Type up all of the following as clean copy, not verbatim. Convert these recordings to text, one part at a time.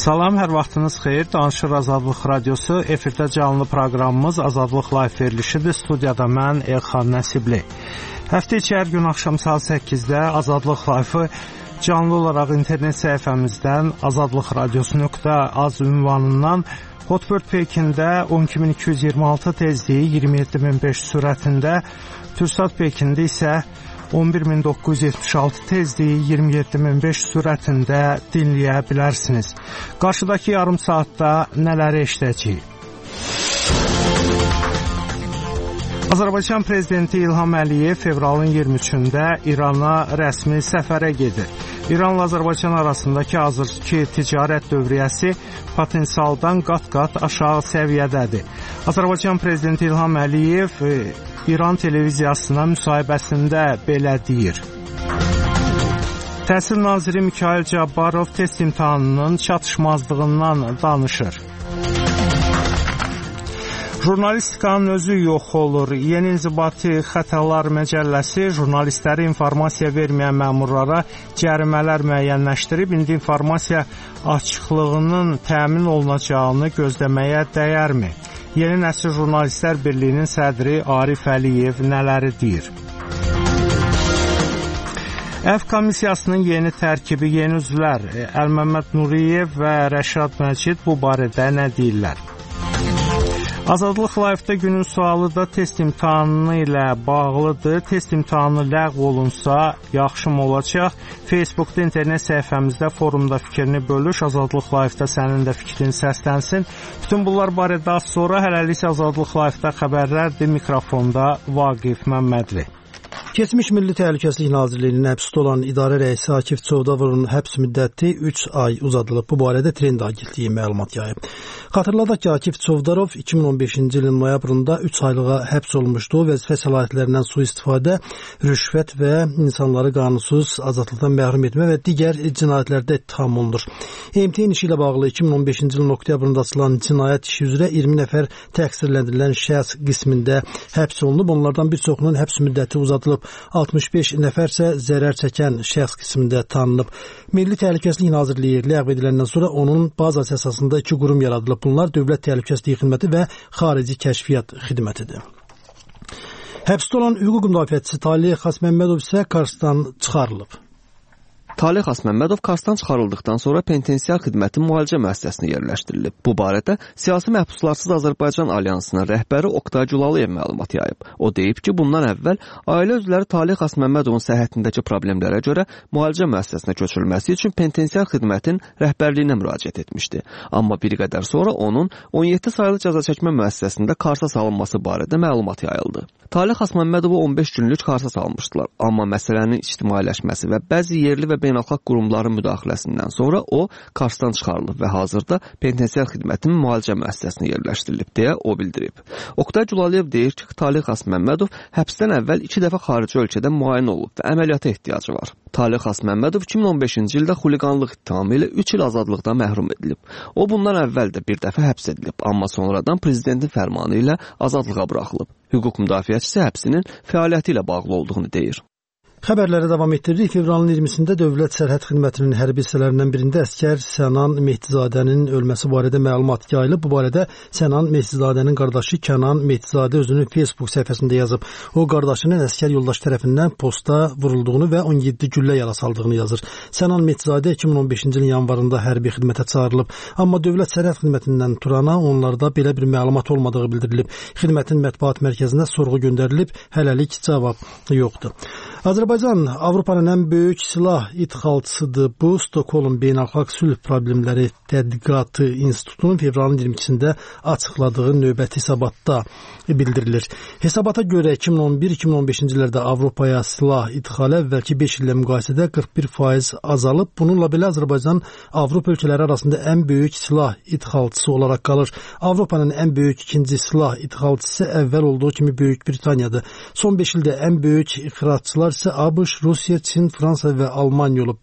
Salam, hər vaxtınız xeyir. Danışır Azadlıq Radiosu. Efirdə canlı proqramımız Azadlıq Live verilişidir. Studiyada mən Elxan Nəsibli. Həftə içi hər gün axşam saat 8-də Azadlıq Live-ı canlı olaraq internet səhifəmizdən azadlıqradiosu.az ünvanından Hotbird Pekində 12226 tezliyi 27500 sürətində, Türksat Pekində isə 11976 tezliyi 27500 sürətində dinləyə bilərsiniz. Qarşıdakı yarım saatda nələri eşidəcəyik? Azərbaycan Prezidenti İlham Əliyev fevralın 23-də İrana rəsmi səfərə gedir. İranla Azərbaycan arasındakı hazırki ticarət dövriyyəsi potensialdan qat-qat aşağı səviyyədədir. Azərbaycan Prezidenti İlham Əliyev İran televiziyasına müsahibəsində belə deyir. Təhsil naziri Mikayıl Cabbarov test imtahanının çatışmazlığından danışır. Jurnalistikanın özü yox olur. Yeni İnzibati Xətalar məcəlləsi jurnalistləri informasiya verməyən məmurlara cərimələr müəyyənləşdirib, indi informasiya açıqlığının təmin olunacağını gözləməyə dəyərmi? Yeni Nəsil Jurnalistlər Birliyinin sədri Arif Əliyev nələri deyir? Əfv komissiyasının yeni tərkibi, yeni üzvlər Əlməmməd Nuriyev və Rəşad Məcid bu barədə nə deyirlər? Azadlıq Live-da günün sualı da test imtahanı ilə bağlıdır. Test imtahanı ləğv olunsa yaxşı mı olacaq? Facebookda, internet səhifəmizdə, forumda fikrini bölüş. Azadlıq Live-da sənin də fikrin səslənsin. Bütün bunlar barədə az sonra, hələlik Azadlıq Live-da xəbərlərdir. Mikrofonda Vaqif Məmmədli. Keçmiş Milli Təhlükəsizlik Nazirliyinin həbsdə olan idarə rəisi Akif Çovdarovun həbs müddəti 3 ay uzadılıb. Bu barədə Trend agentliyi məlumat yayıb. Xatırladaq ki, Akif Çovdarov 2015-ci ilin noyabrında 3 aylığa həbs olmuşdu. Vəzifə səlahiyyətlərindən sui-istifadə, rüşvət və insanları qanunsuz azadlıqdan məhrum etmə və digər cinayətlərdə ittiham olunur. MTN işi ilə bağlı 2015-ci ilin oktyabrında açılan cinayət işi üzrə 20 nəfər təqsirləndirilən şəxs qismində həbs olunub. Onlardan bir çoxunun həbs müddəti uzadılıb. 65 nəfər isə zərər çəkən şəxs qismində tanınıb. Milli Təhlükəsizlik Nazirliyi ləğv ediləndən sonra onun bazası əsasında 2 qurum yaradılıb. Bunlar Dövlət Təhlükəsizlik Xidməti və Xarici Kəşfiyyat Xidmətidir. Həbsdə olan hüquq müdafiəçisi Talih Xasməmmədov isə Karsdan çıxarılıb. Talih Xasməmmədov Karsdan çıxarıldıqdan sonra penitensiar xidmətin müalicə müəssisəsinə yerləşdirilib. Bu barədə Siyasi Məhbuslarsız Azərbaycan Alyansının rəhbəri Oqtay Gülaliyev məlumat yayıb. O deyib ki, bundan əvvəl ailə üzvləri Talih Xasməmmədovun səhhətindəki problemlərə görə müalicə müəssisəsinə köçürülməsi üçün penitensiar xidmətin rəhbərliyinə müraciət etmişdi. Amma bir qədər sonra onun 17 saylı cəzaçəkmə müəssisəsində Karsa salınması barədə məlumat yayıldı. Talih Xasməddovu 15 günlük Karsa salmışdılar. Amma məsələnin ictimailəşməsi və bəzi yerli və beynəlxalq qurumların müdaxiləsindən sonra o Karsdan çıxarılıb və hazırda penitensiar xidmətin müalicə müəssisəsinə yerləşdirilib deyə o bildirib. Oqtay Gülaliyev deyir ki, Talih Xasməmmədov həbsdən əvvəl 2 dəfə xarici ölkədə müayinə olub və əməliyyata ehtiyacı var. Talih Xasməmmədov 2015-ci ildə xuliqanlıq ittihamı ilə 3 il azadlıqdan məhrum edilib. O bundan əvvəl də bir dəfə həbs edilib, amma sonradan prezidentin fərmanı ilə azadlığa buraxılıb. Hüquq müdafiəçisi həbsinin fəaliyyəti ilə bağlı olduğunu deyir. Xəbərlərə davam etdiririk. Fevralın 20-sində Dövlət Sərhəd Xidmətinin hərbi hissələrindən birində əsgər Sənan Mehdizadənin ölməsi barədə məlumat yayılıb. Bu barədə Sənan Mehdizadənin qardaşı Kənan Mehdizadə özünün Facebook səhifəsində yazıb. O, qardaşının əsgər yoldaş tərəfindən posta vurulduğunu və 17 güllə yara saldığını yazır. Sənan Mehdizadə 2015-ci ilin yanvarında hərbi xidmətə çağırılıb. Amma Dövlət Sərhəd Xidmətindən Turana onlarda belə bir məlumat olmadığı bildirilib. Xidmətin mətbuat mərkəzinə sorğu göndərilib. Hələlik cavab yoxdur. Azərbaycan Avropanın ən böyük silah idxalçısıdır. Bu, Stockholm Beynəlxalq Sülh Problemləri Tədqiqatı İnstitutunun fevralın 22-sində açıqladığı növbəti hesabatda bildirilir. Hesabata görə 2011-2015-ci illərdə Avropaya silah idxalı əvvəlki 5 illə müqayisədə 41% azalıb. Bununla belə Azərbaycan Avropa ölkələri arasında ən böyük silah idxalçısı olaraq qalır. Avropanın ən böyük ikinci silah idxalçısı əvvəl olduğu kimi Böyük Britaniyadır. Son 5 ildə ən böyük ixracçılar isə ABŞ, Rusiya, Çin, Fransa və Almaniya olub.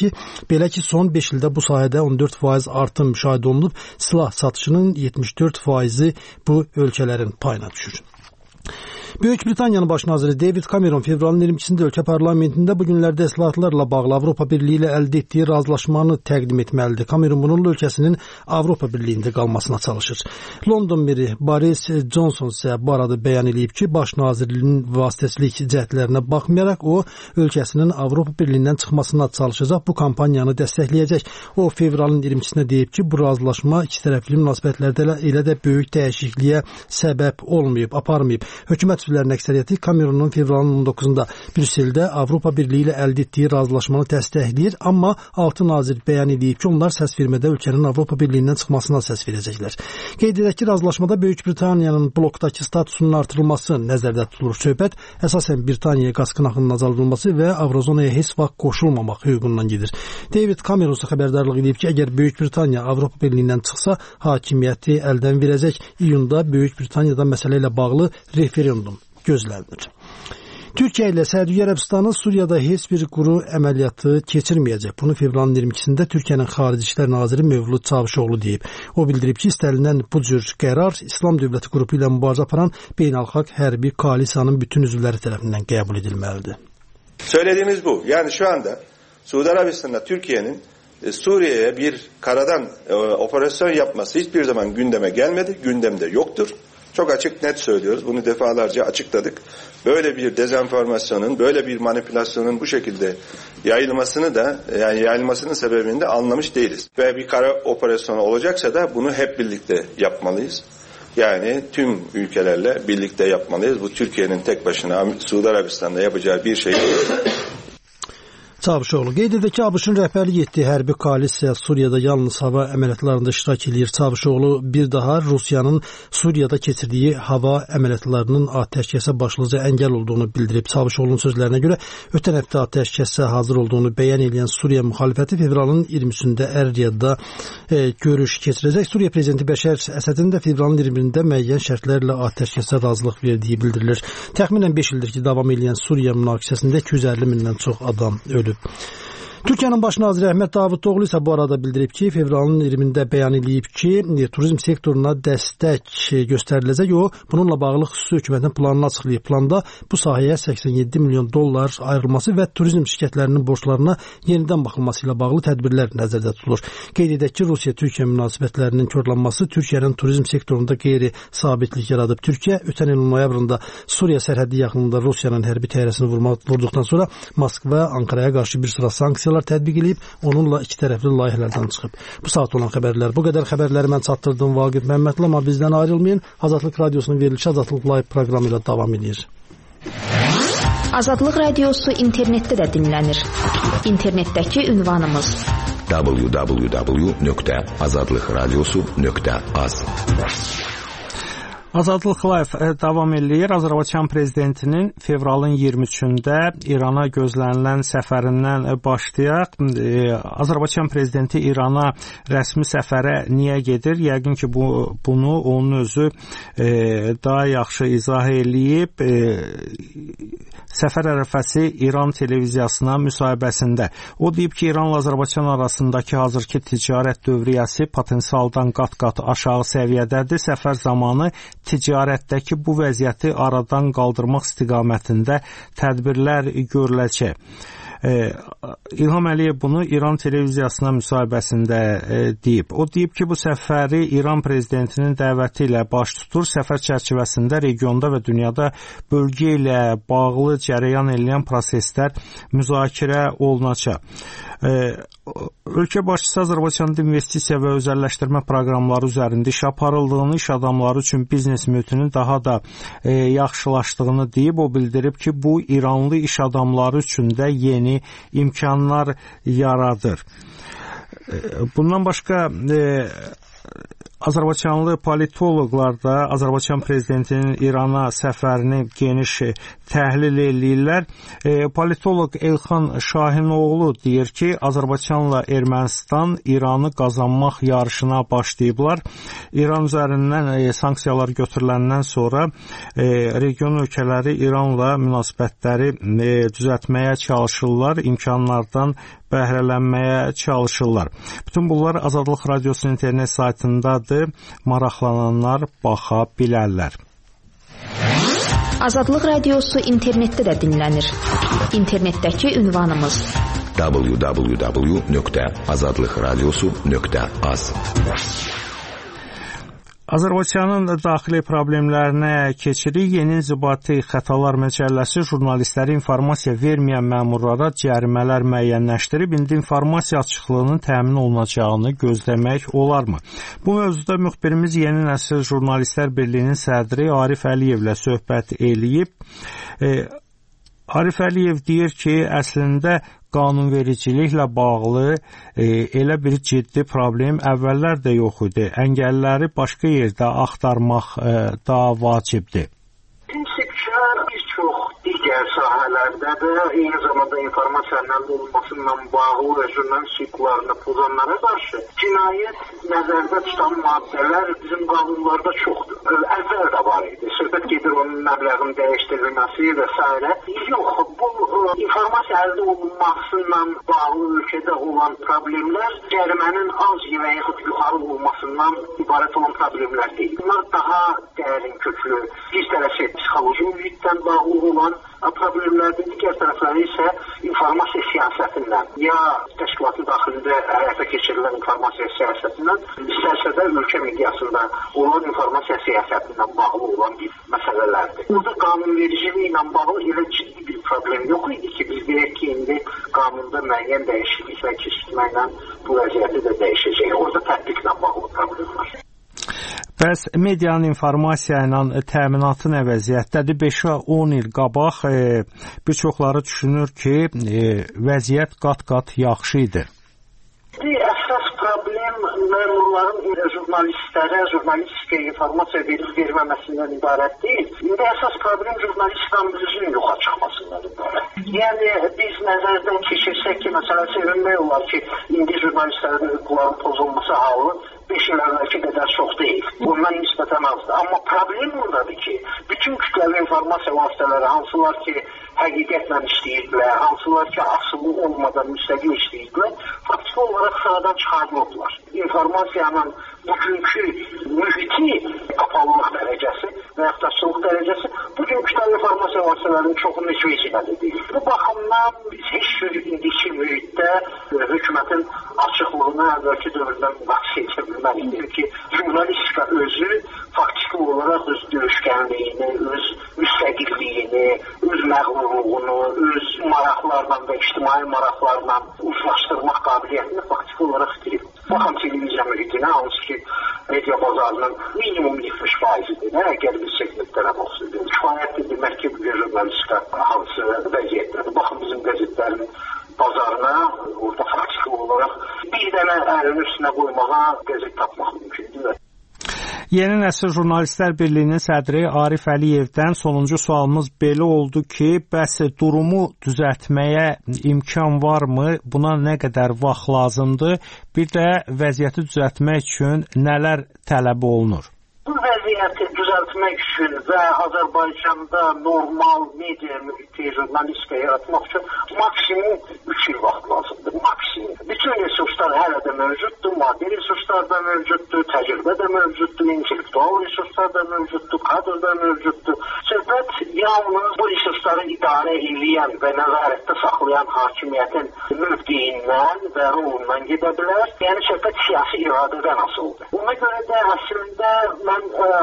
Belə ki, son 5 ildə bu sahədə 14% artım müşahidə olunub. Silah satışının 74%-i bu ölkələrin payına düşür. Böyük Britaniyanın baş naziri David Cameron fevralın 22-sində ölkə parlamentində bu günlərdə islahatlarla bağlı Avropa Birliyi ilə əldə etdiyi razılaşmanı təqdim etməlidir. Cameron bununla ölkəsinin Avropa Birliyində qalmasına çalışır. London meri Boris Johnson isə bu arada bəyan edib ki, baş nazirliyinin vasitəçilik cəhdlərinə baxmayaraq o, ölkəsinin Avropa Birliyindən çıxmasına çalışacaq, bu kampaniyanı dəstəkləyəcək. O, fevralın 22-sində deyib ki, bu razılaşma ikitərəfli münasibətlərdə elə də böyük dəyişikliyə səbəb olmayıb, aparmayıb. Hökumət üzvlərinin əksəriyyəti Cameronun fevralın 19-da Brüsseldə Avropa Birliyi ilə əldə etdiyi razılaşmanı dəstəkləyir, amma 6 nazir bəyan edib ki, onlar səs vermədə ölkənin Avropa Birliyindən çıxmasına səs verəcəklər. Qeyd edək ki, razılaşmada Böyük Britaniyanın blokdakı statusunun artırılması nəzərdə tutulur. Söhbət əsasən Britaniyaya qaz qınağının azaldılması və Avrozonaya heç vaxt qoşulmamaq hüququndan gedir. David Cameron isə xəbərdarlıq edib ki, əgər Böyük Britaniya Avropa Birliyindən çıxsa, hakimiyyəti əldən verəcək. İyunda Böyük Britaniyada məsələ ilə bağlı referendum gözlənilir. Türkiyə ilə Səudiyyə Ərəbistanı Suriyada heç bir quru əməliyyatı keçirməyəcək. Bunu fevralın 22-sində Türkiyənin Xarici İşlər Naziri Mövlud Çavuşoğlu deyib. O bildirib ki, istənilən bu cür qərar İslam dövləti qrupu ilə mübarizə aparan beynəlxalq hərbi koalisiyanın bütün üzvləri tərəfindən qəbul edilməlidir. Söylediğimiz bu. Yani şu anda Suudi Arabistan'da Türkiye'nin Suriye'ye bir karadan operasyon yapması hiçbir zaman gündeme gelmedi. Gündemde yoktur. Çok açık net söylüyoruz. Bunu defalarca açıkladık. Böyle bir dezenformasyonun, böyle bir manipülasyonun bu şekilde yayılmasının sebebini de anlamış değiliz. Ve bir kara operasyonu olacaksa da bunu hep birlikte yapmalıyız. Yani tüm ülkelerle birlikte yapmalıyız. Bu Türkiye'nin tek başına Suudi Arabistan'da yapacağı bir şey değil. Çavuşoğlu qeyd edir ki, ABŞ-ın rəhbərlik etdiyi hərbi koalisiya Suriyada yalnız hava əməliyyatlarında iştirak edir. Çavuşoğlu bir daha Rusiyanın Suriyada keçirdiyi hava əməliyyatlarının atəşkəsə başlıca əngəl olduğunu bildirib. Çavuşoğlu'nun sözlərinə görə ötən həftə atəşkəsə hazır olduğunu bəyan edən Suriya müxalifəti fevralın 20-sində Əl-Riyadda görüş keçirəcək. Suriya prezidenti Bəşər Əsədin də fevralın 20-də müəyyən şərtlərlə atəşkəsə razılıq verdiyi bildirilir. Təxminən 5 ildir ki, davam edən Suriya münaqişəsində 250 mindən çox adam ölüb. Türkiyənin baş naziri Əhməd Davutoğlu isə bu arada bildirib ki, fevralın 20-də bəyan edib ki, turizm sektoruna dəstək göstəriləcək. O, bununla bağlı xüsusi hökumətin planını açıqlayıb. Planda bu sahəyə 87 milyon dollar ayrılması və turizm şirkətlərinin borclarına yenidən baxılması ilə bağlı tədbirlər nəzərdə tutulur. Qeyd edək ki, Rusiya-Türkiyə münasibətlərinin korlanması Türkiyənin turizm sektorunda qeyri-sabitlik yaradıb. Türkiyə ötən ilin noyabrında Suriya sərhəddi yaxınında Rusiyanın hərbi təyyarəsini vurduqdan sonra Moskva Ankaraya qarşı bir sıra sanksiyalar tətbiq edib, onunla iki tərəfli layihələrdən çıxıb. Bu saat olan xəbərlər bu qədər. Xəbərləri mən çatdırdım Vaqif Məmmədli, amma bizdən ayrılmayın. Azadlıq Radiosunun verilişi Azadlıq Live proqramı ilə davam edir. Azadlıq Radiosu internetdə də dinlənir. İnternetdəki ünvanımız www.azadlıqradiosu.az. Azadlıq Live davam edir. Azərbaycan prezidentinin fevralın 23-də İrana gözlənilən səfərindən başlayaq. Azərbaycan prezidenti İrana rəsmi səfərə niyə gedir? Yəqin ki, bunu onun özü daha yaxşı izah eləyib. Səfər ərəfəsi İran televiziyasına müsahibəsində. O deyib ki, İranla Azərbaycan arasındakı hazırki ticarət dövriyyəsi potensialdan qat-qat aşağı səviyyədədir. Səfər zamanı ticarətdəki bu vəziyyəti aradan qaldırmaq istiqamətində tədbirlər görüləcək. İlham Əliyev bunu İran televiziyasına müsahibəsində deyib. O deyib ki, bu səfəri İran prezidentinin dəvəti ilə baş tutur. Səfər çərçivəsində regionda və dünyada bölgə ilə bağlı cərəyan edən proseslər müzakirə olunacaq. Ölkə başçısı Azərbaycanda investisiya və özəlləşdirmə proqramları üzərində iş aparıldığını, iş adamları üçün biznes mühitinin daha da yaxşılaşdığını deyib. O bildirib ki, bu İranlı iş adamları üçün də yeni imkanlar yaradır. Bundan başqa Azərbaycanlı politoloqlar da Azərbaycan prezidentinin İrana səfərini geniş təhlil edirlər. Politoloq Elxan Şahinoğlu deyir ki, Azərbaycanla Ermənistan İranı qazanmaq yarışına başlayıblar. İran üzərindən sanksiyalar götürüləndən sonra region ölkələri İranla münasibətləri düzəltməyə çalışırlar, imkanlardan bəhrələnməyə çalışırlar. Bütün bunlar Azadlıq Radiosunun internet saytındadır. Maraqlananlar baxa bilərlər. Azadlıq Radiosu internetdə də dinlənir. İnternetdəki ünvanımız www.azadlıqradiosu.az. Azərbaycanın daxili problemlərinə keçirik. Yeni İnzibati Xətalar Məcəlləsi jurnalistləri informasiya verməyən məmurlara cərimələr müəyyənləşdirib. İndi informasiya açıqlığının təmin olunacağını gözləmək olarmı? Bu mövzuda müxbirimiz Yeni Nəsil Jurnalistlər Birliyinin sədri Arif Əliyevlə söhbət eləyib. Arif Əliyev deyir ki, əslində qanunvericiliklə bağlı elə bir ciddi problem əvvəllər də yox idi. Əngəlləri başqa yerdə axtarmaq da vacibdir. Prinsipçilər bir çox digər sahələrdə də eyni zamanda informasiyanın olmasından bağlı və jurnalistik hüquqlarını pozanlara qarşı cinayət nəzərdə tutan maddələr bizim qanunlarda çoxdur. Əvvəl də var idi. Söhbət gedir onun məbləğinin dəyişdirilməsi və s. Yox, bu informasiya əldə olunmasından bağlı ölkədə olan problemlər cərimənin az və yaxud yuxarı olmasından ibarət olan problemlər deyil. Bunlar daha dərin köklü, bir tərəfi psixoloji mühitdən bağlı olan problemlərdir, digər tərəfləri isə informasiya siyasətindən ya təşkilatın daxilində həyata keçirilən informasiya siyasətindən, istərsə də ölkə miqyasında olan informasiya siyasətindən bağlı olan bir məsələlərdir. Burada qanunvericiliklə bağlı elə ciddi bir problem yox idi ki, biz deyək ki, indi qanunda müəyyən dəyişikliklər keçirməklə bu vəziyyəti də dəyişəcək. Orada tətbiqlə bağlı problem var. Bəs medianın informasiya ilə təminatı nə vəziyyətdədir? 5-10 il qabaq bir çoxları düşünür ki, vəziyyət qat-qat yaxşı idi. Əsas problem məmurların jurnalistlərə, jurnalistikə informasiya verməməsindən ibarət deyil. İndi əsas problem jurnalistlərimizin yoxa çıxmasından ibarət. Yəni, biz nəzərdən keçirsək ki, məsələn, sevinmək olar ki, indi jurnalistlərin hüquqların pozulması halı 5 il əvvəlki qədər çox deyil. Bundan nisbətən azdır. Amma problem bundadır ki, bütün kütləvi informasiya vasitələri, hansılar ki, həqiqətlə işləyirdilər, hansılar ki, asılı olmadan müstəqil işləyirdilər, faktiki olaraq sıradan çıxarılıblar. İnformasiyanın bugünkü mühiti, kapalılıq dərəcəsi və yaxdaşçılıq dərəcəsi bugün kütləvi informasiya vasitələrinin çoxunu heç vecilədir deyil. Bu baxımdan biz heç bir indiki mühitdə hökumətin açıqlığını əvvəlki dövrdən müqayisə edə bilməliydik ki, jurnalistika özü faktiki olaraq öz döyüşkənliyini, öz müstəqilliyini, öz məğlurluğunu, öz maraqlarla və ictimai maraqlarla uzlaşdırmaq qabiliyyətini faktiki olaraq itirib. Baxın televiziya mühitinə, hansı ki, media bazarının minimum 70%-dir. Əgər biz segmentlərə baxsaydı, kifayətdir demək ki, bu jurnalistika hansı vəziyyətdədir. Baxın bizim qəzetlərin bazarına, orada faktiki olaraq bir dənə əlinin üstünə qoymağa qəzet tapmaq mümkündür. Yeni Nəsil Jurnalistlər Birliyinin sədri Arif Əliyevdən sonuncu sualımız belə oldu ki, bəs durumu düzəltməyə imkan varmı? Buna nə qədər vaxt lazımdır? Bir də vəziyyəti düzəltmək üçün nələr tələb olunur? Bu vəziyyəti düzəltmək üçün və Azərbaycanda normal media mühiti, jurnalistika yaratmaq üçün maksimum 3 il vaxt lazımdır. Maksimum. Bütün resurslar hələ də mövcuddur, maddi resurslar da mövcuddur, təcrübə də mövcuddur, intellektual resurslar da mövcuddur, kadr da mövcuddur. Söhbət yalnız bu resursları idarə edən və nəzarətdə saxlayan hakimiyyətin mövqeyindən və rolundan gedə bilər. Yəni söhbət siyasi iradədən asılıdır. Ona görə də əslində mən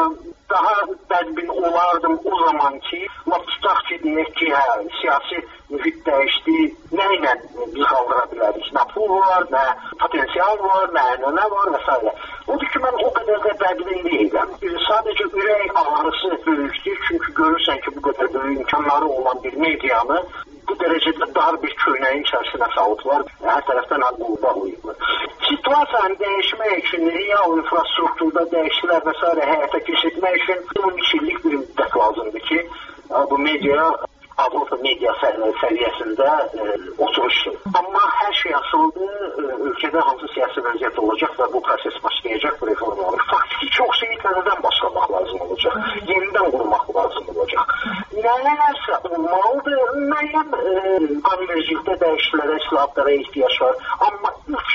daha bədbin olardım o zaman ki, tutaq ki, deyək ki, siyasi mühit dəyişdi, nə ilə biz qaldıra bilərik? Nə pul var, nə potensial var, nə ənənə var və s. Odur ki, mən o qədər də bədbin deyiləm. Sadəcə ürək ağrısı böyükdür, çünki görürsən ki, bu qədər böyük imkanları olan bir medianı bu dərəcədə dar bir köynəyin içərisinə salıblar, hər tərəfdən bağlayıblar. Situasiyanı dəyişmək üçün, real infrastrukturda dəyişikliklər və s. həyata keçirmək üçün 12 illik bir müddət lazımdır ki, bu media Avropa media səviyyəsində oturuşsun. Amma hər şey asılıdır, ölkədə hansı siyasi vəziyyət olacaq və bu proses başlayacaq, bu reformalar. Faktiki çox şeyi təzədən başlamaq lazım olacaq, yenidən qurmaq lazım olacaq. Nələrsə olmalıdır, müəyyən qanunvericilikdə dəyişikliklərə, islahatlara ehtiyac var. Amma ilk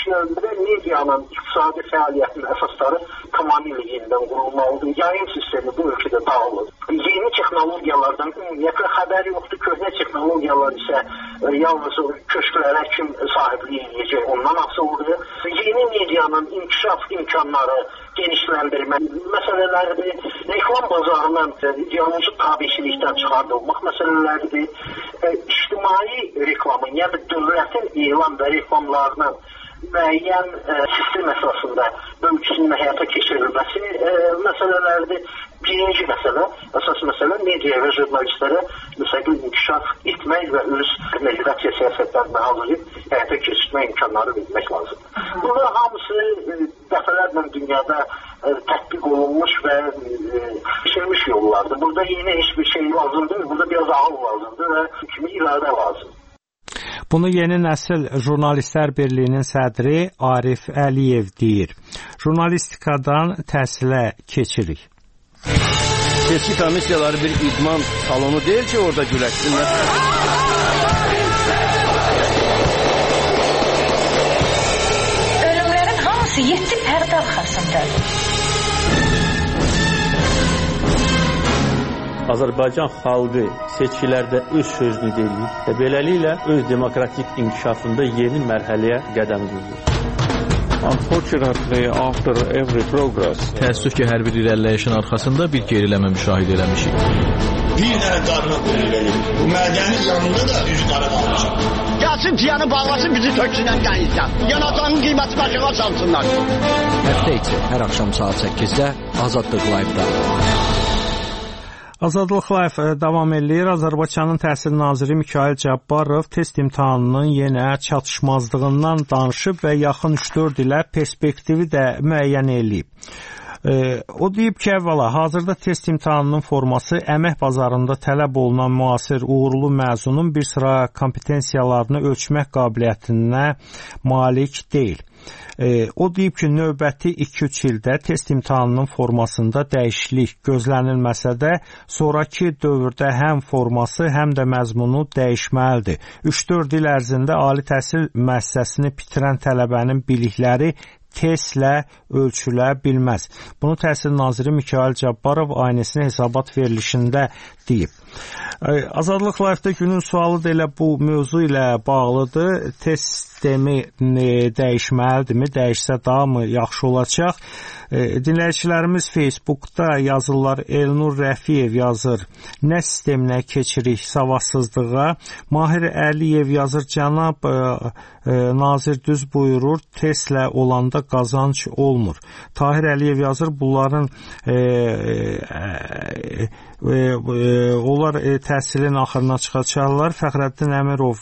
düşünəndə medianın iqtisadi fəaliyyətinin əsasları tamamilə yenidən qurulmalıdır. Yayım sistemi bu ölkədə dağılır. Yeni texnologiyalardan ümumiyyətlə xəbər yoxdur. Köhnə texnologiyalar isə yalnız köşklərə kim sahibliyi edəcək, ondan asılıdır. Yeni medianın inkişaf imkanları genişləndirmək məsələləridir. Reklam bazarından ideoloji tabiçilikdən çıxardılmaq məsələləridir. İctimai reklamın, yəni dövlətin elan və reklamlarının müəyyən sistem əsasında ölçüsünün həyata keçirilməsi məsələləridir. Birinci məsələ, əsas məsələ media və jurnalistlərə müstəqil inkişaf etmək və öz mediasiya siyasətlərini hazırlayıb həyata keçirmək imkanları vermək lazımdır. Bunlar hamısı dəfələrlə dünyada tətbiq olunmuş və keçirilmiş yollardır. Burada yeni heç bir şey lazımdır, burada biraz ağıl lazımdır və kimi iradə lazımdır. Bunu Yeni Nəsil Jurnalistlər Birliyinin sədri Arif Əliyev deyir. Jurnalistikadan təhsilə keçirik. Seçki komissiyaları bir idman salonu deyil ki, orada güləşsinlər. Ölümlərin hamısı 7 pərdə arxasındadır. Azərbaycan xalqı seçkilərdə öz sözünü deyir və beləliklə öz demokratik inkişafında yeni mərhələyə qədəm qoyur. Unfortunately, after every progress, təəssüf ki, hər bir irəliləyişin arxasında bir geriləmə müşahidə eləmişik. Bir dənə qarına qoyur verir. Bu mədənin yanında da üzü qara qalmışam. Gəlsin piyanı bağlasın, bizi töksünən qayıtsan. Yanacağının qiyməti başına çalsınlar. Həftə içi hər axşam saat 8-də Azadlıq Live-da. Azadlıq Live davam edir. Azərbaycanın Təhsil Naziri Mikayıl Cabbarov test imtahanının yenə çatışmazlığından danışıb və yaxın 3-4 ilə perspektivi də müəyyən edib. O deyib ki, əvvəla, hazırda test imtahanının forması əmək bazarında tələb olunan müasir uğurlu məzunun bir sıra kompetensiyalarını ölçmək qabiliyyətinə malik deyil. O deyib ki, növbəti 2-3 ildə test imtahanının formasında dəyişiklik gözlənilməsə də, sonraki dövrdə həm forması, həm də məzmunu dəyişməlidir. 3-4 il ərzində ali təhsil müəssisəsini bitirən tələbənin bilikləri testlə ölçülə bilməz. Bunu Təhsil Naziri Mikayıl Cabbarov aynəsinə hesabat verilişində deyib. Azadlıq Live-da günün sualı da elə bu mövzu ilə bağlıdır. Test sistemi dəyişməlidirmi? Dəyişsə daha mı yaxşı olacaq? Dinləyicilərimiz Facebookda yazırlar. Elnur Rəfiyev yazır. Nə sisteminə keçirik savadsızlığa? Mahir Əliyev yazır. Cənab Nazir düz buyurur. Testlə olanda qazanc olmur. Tahir Əliyev yazır. Bunların onlar təhsilin axırına çıxacaqlar. Fəxrəddin Əmirov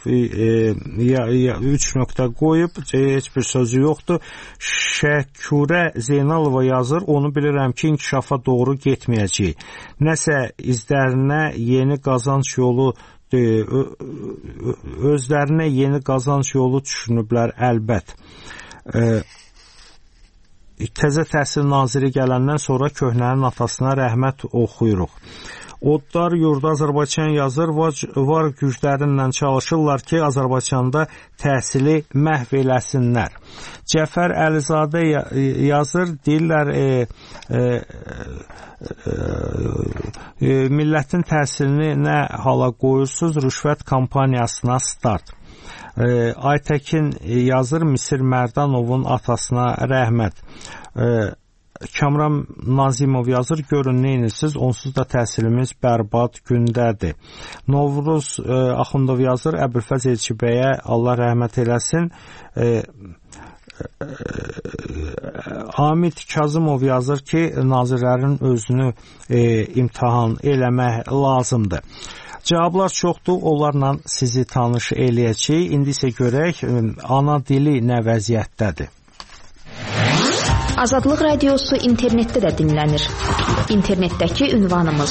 3 nöqtə qoyub, heç bir sözü yoxdur. Şəkurə Zeynalova yazır, onu bilirəm ki, inkişafa doğru getməyəcək. Nəsə izlərinə yeni qazanc yolu özlərinə yeni qazanc yolu düşünüblər əlbət. Təzə Təhsil Naziri gələndən sonra köhnənin atasına rəhmət oxuyuruq. Oddar Yurda Azərbaycan yazır, var güclərinlə çalışırlar ki, Azərbaycanda təhsili məhv eləsinlər. Cəfər Əlizadə yazır, deyirlər, millətin təhsilini nə hala qoyursunuz, rüşvət kampaniyasına start. Aytəkin yazır, Misir Mərdanovun atasına rəhmət. Kamran Nazimov yazır, görün neyinirsiniz, onsuz da təhsilimiz bərbad gündədir. Novruz Axundov yazır, Əbülfəz Elçibəyə Allah rəhmət eləsin. Hamid Kazımov yazır ki, nazirlərin özünü imtahan eləmək lazımdır. Cavablar çoxdur, onlarla sizi tanış eləyəcək. İndi isə görək, ana dili nə vəziyyətdədir. Azadlıq Radiosu internetdə də dinlənir. İnternetdəki ünvanımız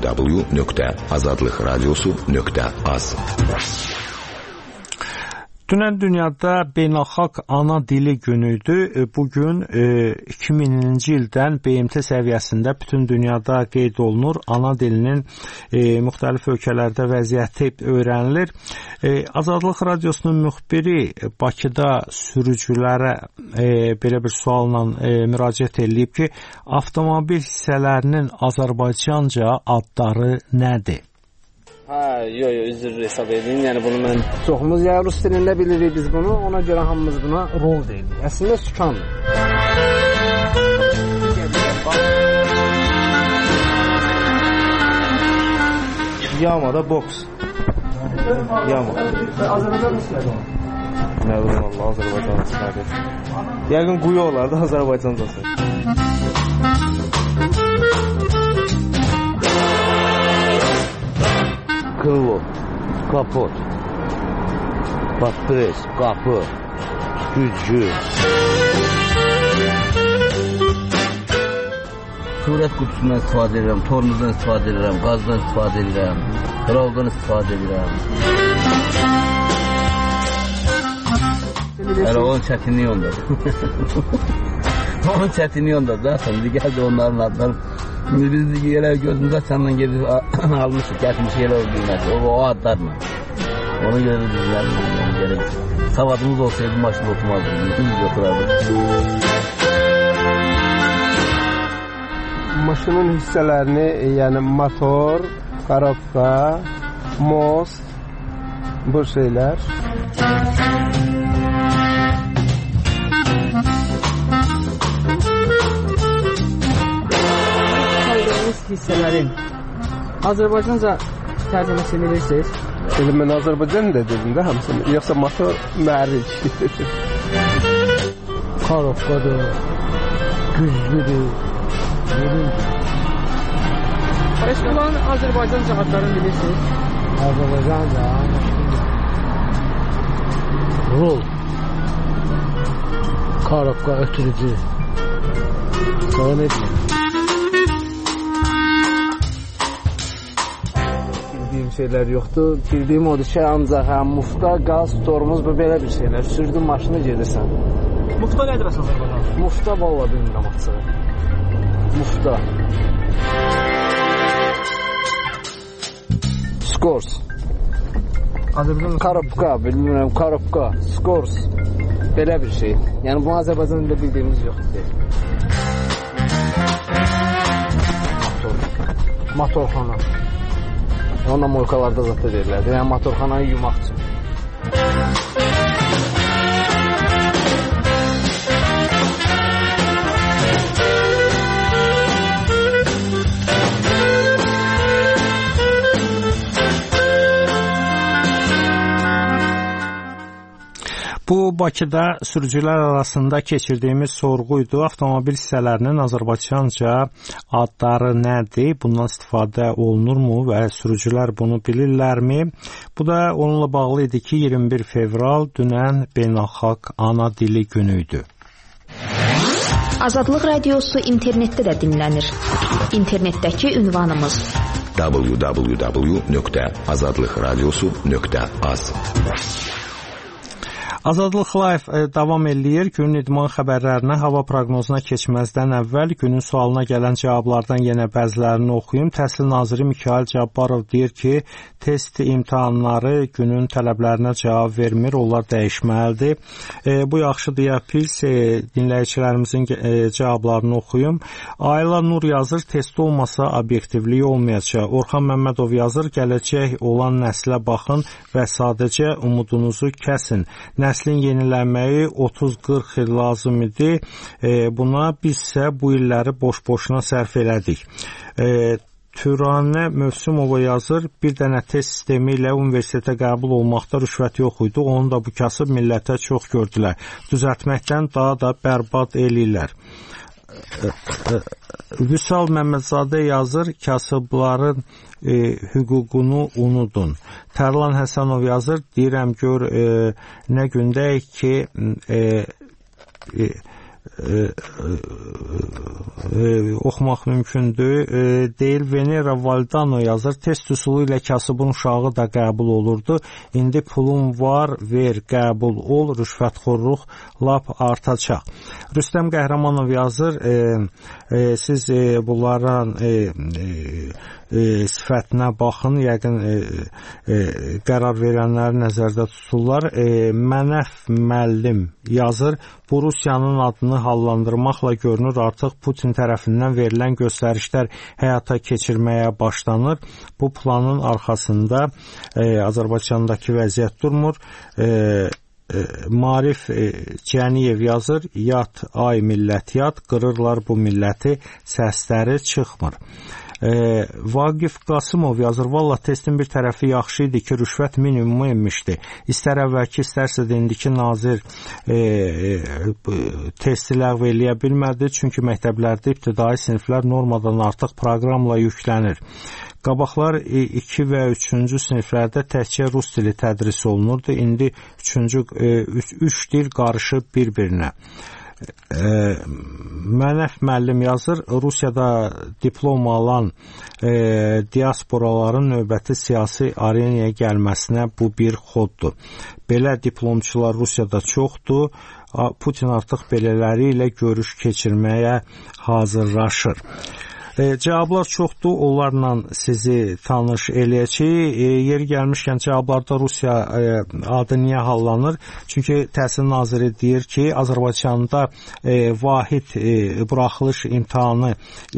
www.azadlıqradiosu.az. Dünən dünyada beynəlxalq ana dili günüydü. Bugün 2000-ci ildən BMT səviyyəsində bütün dünyada qeyd olunur. Ana dilinin müxtəlif ölkələrdə vəziyyəti öyrənilir. Azadlıq Radiosunun müxbiri Bakıda sürücülərə belə bir sualla müraciət edib ki, avtomobil hissələrinin Azərbaycanca adları nədir? Üzr hesab edin. Yəni bunu mən çoxumuz ya rus dilində bilirik biz bunu. Ona görə hamımız buna rol deyirik. Əslində sükandır. Yama da boks. Yama. Azərbaycan istədi. Nə bilim Allah Azərbaycan istədi. Yəqin quyu olar da Azərbaycancası. Krilo, kapot, patres, kapı, gücü. Surət qutusundan istifadə edirəm, tornuzdan istifadə edirəm, qazdan istifadə edirəm, kraldan istifadə edirəm. Hələ onun çətinliyi ondadır. Onun çətinliyi ondadır. Zaten gəldi onların adları. Biz yerə gözümüzə səndən gedib almışıq, gətirmişik yerə o qiyməti, o adlarla. Ona görə bizlər savadımız olsaydı maşında oturmazdık, biz oturardık. Maşının hissələrini, yəni motor, qarabka, most, bu şeylər. Hissələrin Azərbaycanca tərcüməsi bilirsiniz? Mən Azərbaycan da dedim də hamısını. Yoxsa motor məhric. Karofkadır, güclüdür. Bunların Azərbaycanca adlarını bilirsiniz? Azərbaycanca rol, karofka, ötürücü. Sonra ne diyeyim? Şeylər yoxdur. Bildiyim odur ki, ancaq mufta, qaz, tormuz, bu belə bir şeylər. Sürdün maşını gedirsən. Mufta nədir Azərbaycan? Mufta valla bilmirəm açığı. Mufta. Skors. Karabka, bilmirəm, karabka. Skors. Belə bir şey. Yəni bu Azərbaycan ilə bildiyimiz yoxdur. Motorxana. Ondan morkalarda zat edirlər. Yəni motorxanayı yumaq üçün. Bu Bakıda sürücülər arasında keçirdiyimiz sorğuydu. Avtomobil hissələrinin Azərbaycanca adları nədir? Bundan istifadə olunurmu və sürücülər bunu bilirlərmi? Bu da onunla bağlı idi ki, 21 fevral dünən beynəlxalq ana dili günüydü. Azadlıq Radiosu internetdə də dinlənir. İnternetdəki ünvanımız www.azadlıqradiosu.az. Azadlıq Live davam eləyir. Günün idman xəbərlərinə, hava proqnozuna keçməzdən əvvəl günün sualına gələn cavablardan yenə bəzilərini oxuyum. Təhsil naziri Mikayıl Cabbarov deyir ki, test imtahanları günün tələblərinə cavab vermir, onlar dəyişməlidir. Bu yaxşıdır ya pis, dinləyicilərimizin cavablarını oxuyum. Ayla Nur yazır, test olmasa obyektivlik olmayacaq. Orxan Məmmədov yazır, gələcək olan nəslə baxın və sadəcə umudunuzu kəsin. Nəslin yenilənməyi 30-40 il lazım idi. Buna bizsə bu illəri boş-boşuna sərf elədik. Türanə Mövsümova yazır, bir dənə test sistemi ilə universitetə qəbul olmaqda rüşvət yox idi. Onu da bu kasıb millətə çox gördülər. Düzəltməkdən daha da bərbad eləyirlər. Vüsal Məmmədzadə yazır, kasıbların hüququnu unudun. Tərlan Həsənov yazır, deyirəm gör nə gündəyik ki oxumaq mümkündür. Deyil Venera Valdano yazır. Test üsulu ilə kasıbın uşağı da qəbul olurdu. İndi pulun var, ver, qəbul ol, rüşvətxorluq lap artacaq. Rüstəm Qəhrəmanov yazır. Siz bunların sifətinə baxın, yəqin qərar verənləri nəzərdə tuturlar. Mənəf müəllim yazır. Bu Rusiyanın adını hallandırmaqla görünür artıq Putin tərəfindən verilən göstərişlər həyata keçirməyə başlanır. Bu planın arxasında Azərbaycandakı vəziyyət durmur. Marif Cəniyev yazır. Yat, ay millət yat, qırırlar bu milləti, səsləri çıxmır. Vaqif Qasımov yazır. Valla testin bir tərəfi yaxşı idi ki, rüşvət minimumu enmişdi. İstər əvvəlki, istərsə də indiki nazir testi ləğv eləyə bilmədi. Çünki məktəblərdə ibtidai siniflər normadan artıq proqramla yüklənir. Qabaqlar 2 və 3-cü siniflərdə təkcə rus dili tədris olunurdu. İndi 3 dil qarışıb bir-birinə. Mənəf müəllim yazır. Rusiyada diplom alan diasporaların növbəti siyasi arenaya gəlməsinə bu bir xoddur. Belə diplomçular Rusiyada çoxdur. Putin artıq belələri ilə görüş keçirməyə hazırlaşır. Cavablar çoxdur, onlarla sizi tanış eləyəcək. Yeri gəlmişkən cavablarda Rusiya adı niyə hallanır? Çünki Təhsil Naziri deyir ki, Azərbaycanda vahid buraxılış imtahanı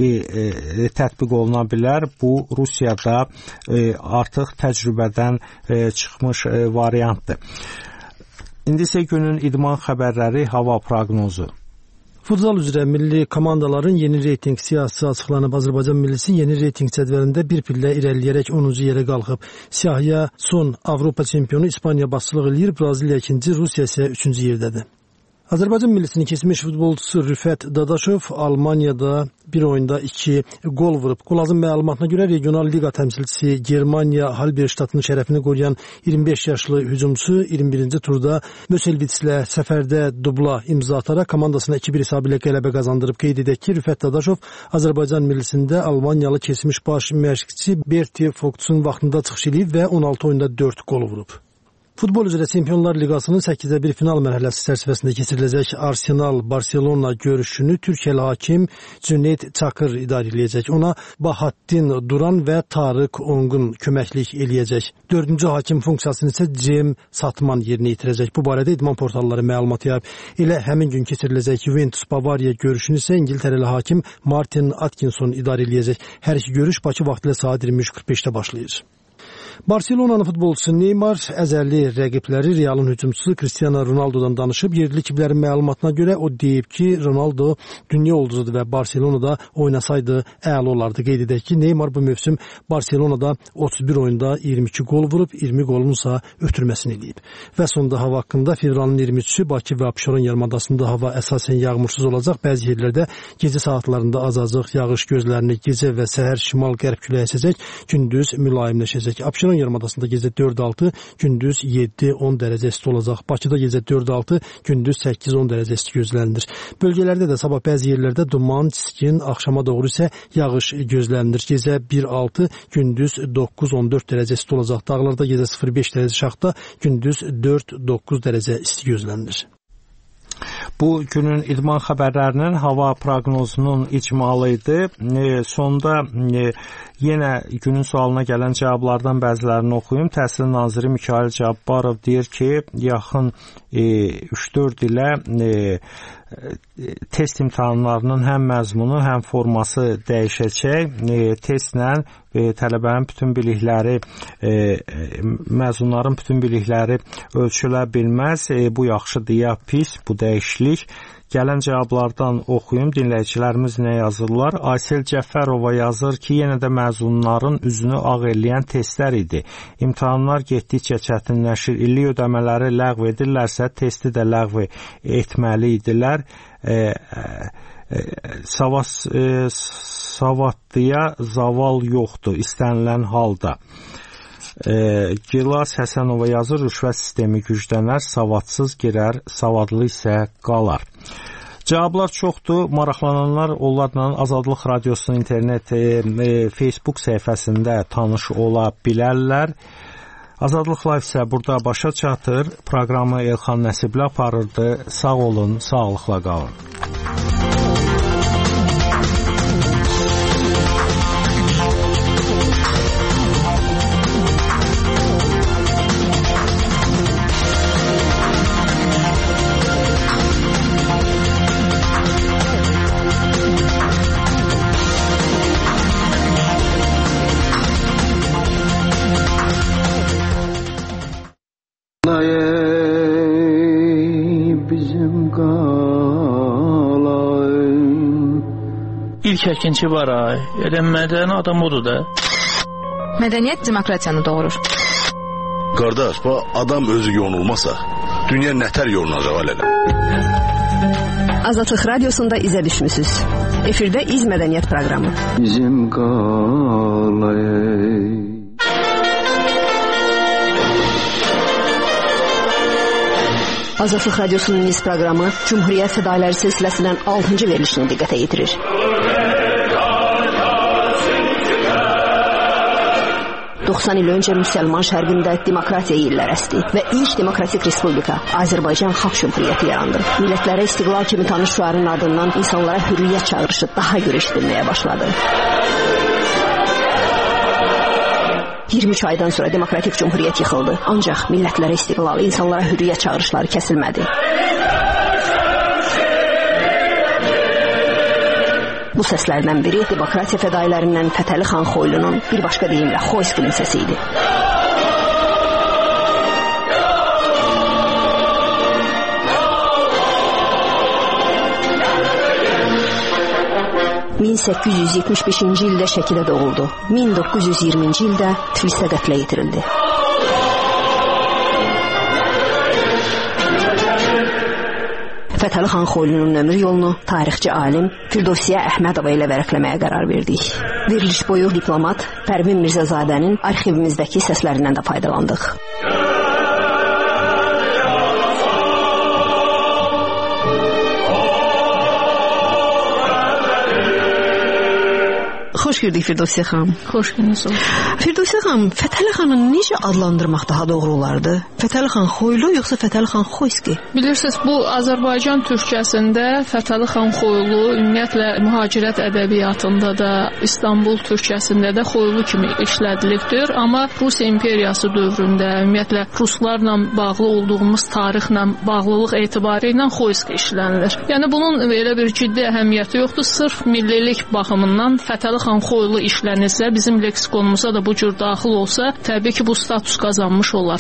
tətbiq oluna bilər. Bu Rusiyada artıq təcrübədən çıxmış variantdır. İndi isə günün idman xəbərləri, hava proqnozu. Futsal üzrə milli komandaların yeni reyting siyahısı açıqlanıb. Azərbaycan millisi yeni reyting cədvəlində bir pillə irəliləyərək 10-cu yerə qalxıb. Siyahıya son Avropa çempionu İspaniya başçılıq eləyir, Braziliya 2-ci, Rusiya isə 3-cü yerdədir. Azərbaycan millisinin keçmiş futbolçusu Rüfət Dadaşov Almaniyada bir oyunda 2 gol vurub. Qulazın məlumatına görə regional liqa təmsilçisi Germaniya Halberştatın şərəfini qoruyan 25 yaşlı hücumçu 21-ci turda Möselvitslə səfərdə dubla imza ataraq komandasına 2-1 hesabı ilə qələbə qazandırıb. Qeyd edək ki, Rüfət Dadaşov Azərbaycan millisində Almaniyalı keçmiş baş məşqçi Berti Vogtsun vaxtında çıxış edib və 16 oyunda 4 gol vurub. Futbol üzrə Çempionlar Liqasının 8-də 1 final mərhələsi çərçivəsində keçiriləcək Arsenal-Barselona görüşünü Türkiyəli hakim Cüneyt Çakır idarə edəcək. Ona Bahattin Duran və Tarık Ongun köməklik eləyəcək. 4-cü hakim funksiyasını isə Cem Satman yerinə yetirəcək. Bu barədə idman portalları məlumat yayıb. Elə həmin gün keçiriləcək Juventus-Bavariya görüşünü isə İngiltərəli hakim Martin Atkinson idarə edəcək. Hər iki görüş Bakı vaxtı ilə saat 23:45-də başlayır. Barselonanın futbolçusu Neymar əzəli rəqibləri Realın hücumçusu Cristiano Ronaldo'dan danışıb. Yerli ekiblərin məlumatına görə o deyib ki, Ronaldo dünya ulduzudur və Barselonada oynasaydı əla olardı. Qeyd edək ki, Neymar bu mövsüm Barselonada 31 oyunda 22 gol vurub, 20 golunsa ötürməsini eləyib. Və sonda hava haqqında fevralın 23-ü Bakı və Abşeron yarımadasında hava əsasən yağmursuz olacaq. Bəzi yerlərdə gecə saatlarında azacıq yağış gözlərini gecə və səhər şimal-qərb küləyi əsəcək, gündüz mülayimləşəcək. Abşeron yarımadasında gecə 4-6, gündüz 7-10 dərəcə isti olacaq. Bakıda gecə 4-6, gündüz 8-10 dərəcə isti gözlənilir. Bölgələrdə də sabah bəzi yerlərdə duman, çiskin, axşama doğru isə yağış gözlənilir. Gecə 1-6, gündüz 9-14 dərəcə isti olacaq. Dağlarda gecə 0-5 dərəcə şaxta, gündüz 4-9 dərəcə isti gözlənilir. Bu günün idman xəbərlərinin hava proqnozunun icmalı idi. Sonda yenə günün sualına gələn cavablardan bəzilərini oxuyum. Təhsil naziri Mikayıl Cabbarov deyir ki, yaxın 3-4 ilə test imtahanlarının həm məzmunu, həm forması dəyişəcək. Testlə tələbənin bütün bilikləri, məzunların bütün bilikləri ölçülə bilməz. Bu yaxşıdır ya pis, bu dəyişiklik. Gələn cavablardan oxuyum, dinləyicilərimiz nə yazırlar? Aysel Cəfərova yazır ki, yenə də məzunların üzünü ağ eləyən testlər idi. İmtahanlar getdikcə çətinləşir. İllik ödəmələri ləğv edirlərsə, testi də ləğv etməli idilər. Savadlıya zaval yoxdur, istənilən halda. Gilas Həsənova yazır, rüşvət sistemi güclənər, savadsız girər, savadlı isə qalar. Cavablar çoxdur. Maraqlananlar onlarla Azadlıq Radiosunun internet, Facebook səhifəsində tanış ola bilərlər. Azadlıq Live isə burada başa çatır. Proqramı Elxan Nəsibli aparırdı. Sağ olun, sağlıqla qalın. İlk əkinçi var ay. Elə mədəni adam odur da. Mədəniyyət demokratiyanı doğurur. Qardaş, bu adam özü yonulmasa, dünya nətər yolunacaq elələ. Azadlıq Radiosunda izə düşmüsünüz. Efirdə İz Mədəniyyət proqramı. Bizim qalayı. Azadlıq Radiosunun İz proqramı Cümhuriyyət Fədailləri silsiləsindən 6-cı verilişini diqqətə yetirir. ...90 il öncə müsəlman şərqində demokratiya illər əsdi və ilk demokratik respublika Azərbaycan Xalq Cümhuriyyəti yarandı. Millətlərə istiqlal kimi tanış şüarın ardından insanlara hürriyyət çağırışı daha görüşdürməyə başladı. 23 aydan sonra demokratik cümhuriyyət yıxıldı. Ancaq millətlərə istiqlal, insanlara hürriyyət çağırışları kəsilmədi. Bu səslərdən biri demokratiya fədailərindən Fətəli xan Xoylunun, bir başqa deyimlə Xoyskinin səsi idi. ...1875-ci ildə Şəkidə doğuldu. 1920-ci ildə Tiflisdə qətlə yetirildi. Fətəli xan Xoylunun ömür yolunu tarixçi alim Firdovsiyə Əhmədova ilə vərəqləməyə qərar verdik. Veriliş boyu diplomat Pərvin Mirzazadənin arxivimizdəki səslərindən də faydalandıq. Xoş gördük Firdovsiyə xanım. Xoş gördünüz. Firdovsiyə xanım, Fətəli xanı necə adlandırmaq daha doğru olardı? Fətəli xan Xoylu yoxsa Fətəli xan Xoyski? Bilirsiniz, bu Azərbaycan türkçəsində Fətəli xan Xoylu ümumiyyətlə mühacirət ədəbiyyatında da, İstanbul türkçəsində də Xoylu kimi işlədilibdir. Amma Rusiya imperiyası dövründə ümumiyyətlə ruslarla bağlı olduğumuz tarixlə bağlılıq etibarı ilə Xoyski işlənilir. Yəni bunun elə bir ciddi əhəmiyyəti yoxdur. Sırf millilik baxımından Fətəli xan Xoylu işlənilsə, bizim leksikonumuza da bu cür daxil olsa, təbii ki, bu status qazanmış olar.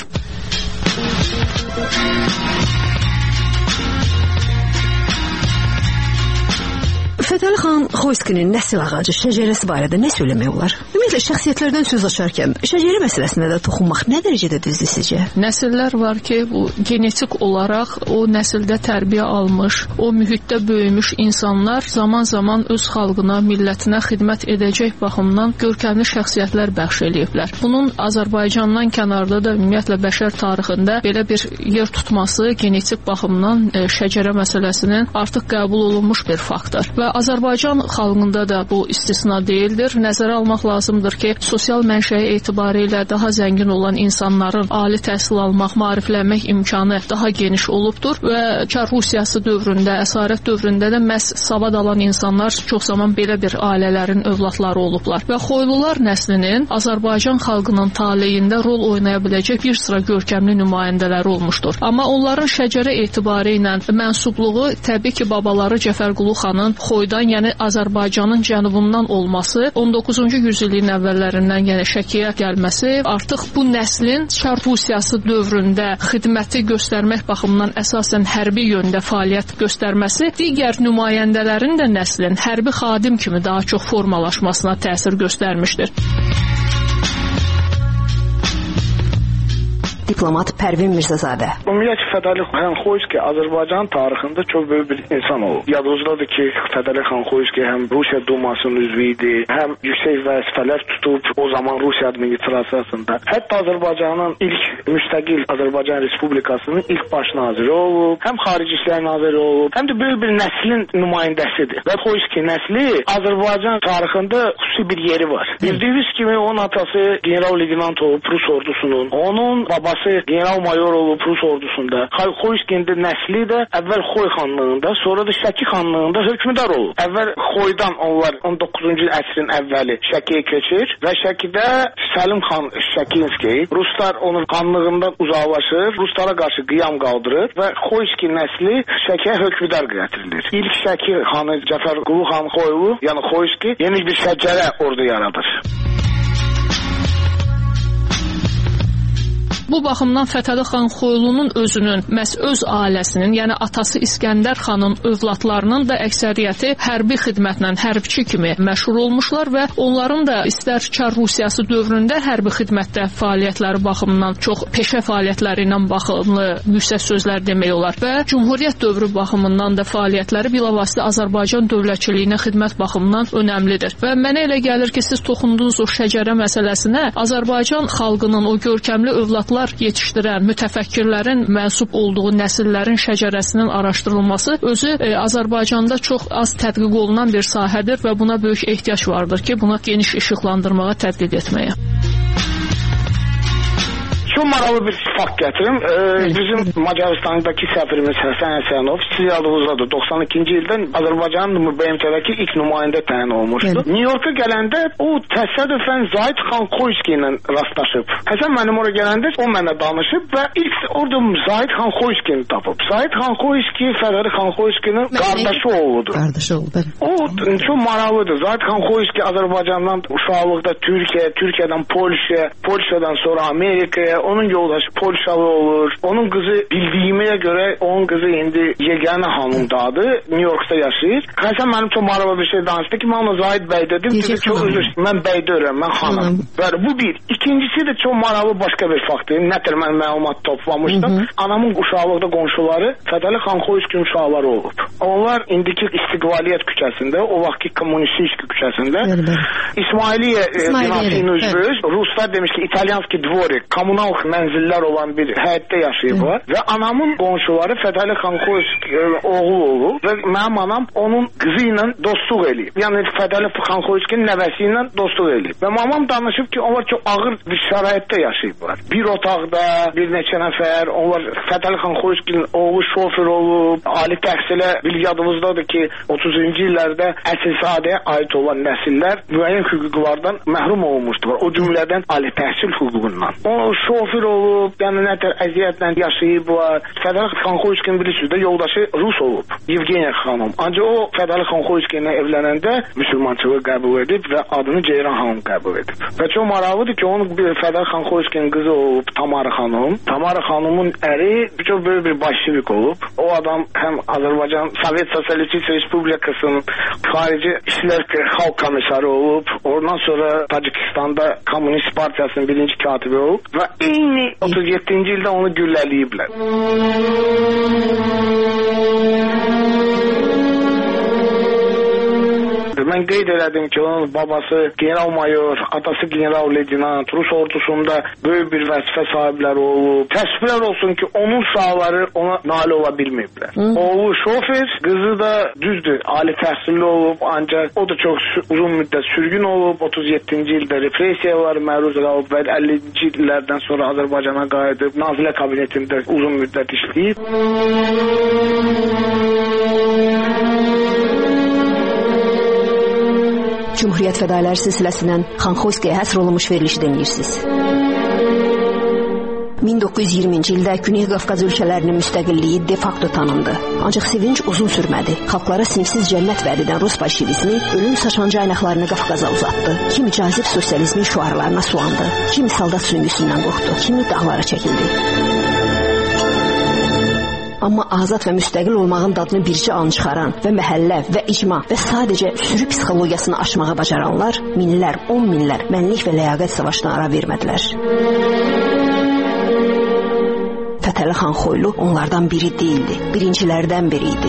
Fətəli xan Xoyskinin nəsil ağacı, şəcərəsi barədə nə söyləmək olar? Ümumiyyətlə, şəxsiyyətlərdən söz açarkən şəcərə məsələsinə də toxunmaq nə dərəcədə düzdür sizcə? Nəsillər var ki, bu genetik olaraq o nəsildə tərbiyə almış, o mühitdə böyümüş insanlar zaman-zaman öz xalqına, millətinə xidmət edəcək baxımdan görkəmli şəxsiyyətlər bəxş eləyiblər. Bunun Azərbaycandan kənarda da ümumiyyətlə bəşər tarixində belə bir yer tutması genetik baxımdan şəcərə məsələsinin artıq qəbul olunmuş bir faktor. Və Azərbaycan xalqında da bu istisna deyildir. Nəzərə almaq lazımdır ki, sosial mənşəyi etibarilə daha zəngin olan insanların ali təhsil almaq, maariflənmək imkanı daha geniş olubdur və Çar Rusiyası dövründə, əsarət dövründə də məhz savad alan insanlar çox zaman belə bir ailələrin övladları olublar. Və Xoylular nəslinin Azərbaycan xalqının taleyində rol oynaya biləcək bir sıra görkəmli nümayəndələri olmuşdur. Amma onların şəcərə etibarı ilə mənsubluğu təbii ki, babaları Cəfərqulu xanın Xoydan, yəni Azərbaycanın cənubundan olması, 19-cu yüzilliyin əvvəllərindən yəni Şəkiyə gəlməsi, artıq bu nəslin Çar Rusiyası dövründə xidməti göstərmək baxımından əsasən hərbi yöndə fəaliyyət göstərməsi, digər nümayəndələrin də nəslin hərbi xadim kimi daha çox formalaşmasına təsir göstərmişdir. diplomat Pərvin Mirzəzadə. Ümumiyyətlə Fədəli xan Xoyski Azərbaycan tarixində çox böyük bir insan olub. Yadınızdadır ki, Fədəli xan Xoyski həm Rusiya Dumasının üzvü idi, həm yüksək vəzifələr tutub o zaman Rusiya administrasiyasında. Hətta Azərbaycanın ilk müstəqil Azərbaycan Respublikasının ilk baş naziri olub, həm xarici İşlər naziri olub, həm də böyük bir nəslin nümayəndəsidir. Və Xoyski nəsli Azərbaycan tarixində xüsusi bir yeri var. Bildiyiniz kimi onun atası general-leytenant olub Rus ordusunun, onun babası general-mayor olub Rus ordusunda. Xoyskinin nəsli də əvvəl Xoy xanlığında, sonra da Şəki xanlığında hökmdar olub. Əvvəl Xoydan onlar 19-cu əsrin əvvəli Şəkiyə keçir və Şəkidə Səlim xan Şəkinski, Ruslar onun xanlığında uzaqlaşır, Ruslara qarşı qiyam qaldırır və Xoyski nəsli Şəkiyə hökmdar gətirilir. İlk Şəki xanı Cəfər Qulu xan Xoylu, yəni Xoyski yeni bir şəcərə orada yaradır. Bu baxımdan Fətəli xan Xoylunun özünün, məhz öz ailəsinin, yəni atası İskəndər xanın övladlarının da əksəriyyəti hərbi xidmətlə, hərbçi kimi məşhur olmuşlar və onların da istər Çar Rusiyası dövründə hərbi xidmətdə fəaliyyətləri baxımından çox peşə fəaliyyətləri ilə bağlı yüksək sözlər demək olar və Cümhuriyyət dövrü baxımından da fəaliyyətləri bilavasitə Azərbaycan dövlətçiliyinə xidmət baxımından önəmlidir. Və mənə elə gəlir ki, siz toxundunuz o şəcərə məsələsinə, Azərbaycan xalqının o görkəmli övladları yetişdirən mütəfəkkirlərin mənsub olduğu nəsillərin şəcərəsinin araşdırılması özü Azərbaycanda çox az tədqiq olunan bir sahədir və buna böyük ehtiyac vardır ki, buna geniş işıqlandırmağa, tədqiq etməyə. Çox maraqlı bir fakt gətirim. Bizim Macaristandakı səfirimiz Həsən Həsənov, siz yadınızdadır, 92-ci ildən Azərbaycanın BMT-dəki ilk nümayəndə təyin olmuşdu. New York'a gələndə o təsadüfən Zahid xan Xoyski ilə rastlaşıb. Həsən mənim oraya gələndə o mənə danışıb və ilk orada Zahid xan Xoyskini tapıb. Zahid xan Xoyski Fədəli xan Xoyskinin qardaşı oğludur. O çox maraqlıdır. Zahid xan Xoyski Azərbaycandan uşaqlıqda Türkiyədən Polşaya, Polşadan sonra Amerikaya, onun yoldaşı Polşalı olur. Onun qızı bildiyimə görə onun qızı indi yeganə hanımdadır. New York'da yaşayır. Həsən mənim çox maraqlı bir şey danışdı ki, mən ona Zahid bəy dedim. Çox üzr, mən bəy deyirəm, mən xanım. Bəli, bu bir. İkincisi də çox maraqlı başqa bir faktdır. Nətər mən məlumat toplamışdım. Anamın uşaqlıqda qonşuları Fədəli xan Xoyskinin uşaqları olub. Onlar indiki İstiqlaliyyət küçəsində, o vaxtki Kommunistik küçəsində İsmailiyyə binasının üzvü, Ruslar demiş ki, İtalyanski dvorik, kommunal mənzillər olan bir həyətdə yaşayıblar və anamın qonşuları Fədəli xan Xoyski oğlu olub və mənim anam onun qızı ilə dostluq eləyib. Yəni Fədəli xan Xoyskinin nəvəsi ilə dostluq eləyib. Və mamam danışıb ki, onlar çox ağır bir şəraitdə yaşayıblar. Bir otaqda bir neçə nəfər, onlar Fədəli xan Xoyskinin oğlu şofer olub, ali təhsilə bil yadınızdadır ki, 30-cu illərdə əsilsadəyə aid olan nəsillər müəyyən hüquqlardan məhrum olmuşdular. O cümlədən ali təhsil hüququndan. O şofer olub, yəni nətər əziyyətlə yaşayıblar. Fədəli xan Xoyskinin bilirsiniz də yoldaşı Rus olub, Yevgeniya xanım. Ancaq o Fədəli xan Xoyski ilə evlənəndə müsəlmançılığı qəbul edib və adını Ceyran xanım qəbul edib. Və çox maraqlıdır ki, onun Fədəli xan Xoyskinin qızı olub Tamara xanım. Tamara xanımın əri çox böyük bir bolşevik olub. O adam həm Azərbaycan Sovet Sosialist Respublikasının xarici İşlər Xalq komissarı olub. Ondan sonra Tacikistanda Komünist Partiyasının birinci katibi olub və eyni 37-ci ildə onu gülləliyiblər. Mən qeyd elədim ki, onun babası general-mayor, atası general-leytenant, Rus ordusunda böyük bir vəzifə sahibləri olub. Təəssüflər olsun ki, onun uşaqları ona nail ola bilməyiblər. Oğlu şofer, qızı da düzdür, ali təhsilli olub, ancaq o da çox uzun müddət sürgün olub. 37-ci ildə repressiyalar məruz qalıb və 50-ci illərdən sonra Azərbaycana qayıdıb, Nazirlər Kabinetində uzun müddət işləyib. Cümhuriyyət fədailər silsiləsindən Xan Xoyskiyə həsr olunmuş verilişi dinləyirsiniz. 1920-ci ildə Güney Qafqaz ölkələrinin müstəqilliyi de facto tanındı. Ancaq sevinç uzun sürmədi. Xalqlara sinifsiz cənnət vəd edən Rus bolşevizmi ölüm saçan caynaqlarını Qafqaza uzatdı. Kimi cazib sosializmin şüarlarına sulandı. Kimi saldat süngüsündən qorxdu. Kimi dağlara çəkildi. Amma azad və müstəqil olmağın dadını bircə an çıxaran və məhəllə və icma və sadəcə sürü psixologiyasını aşmağa bacaranlar minlər, 10 minlər mənlik və ləyaqət savaşına ara vermədilər. Fətəli Xanxoylu onlardan biri değildi, birincilərdən biri idi.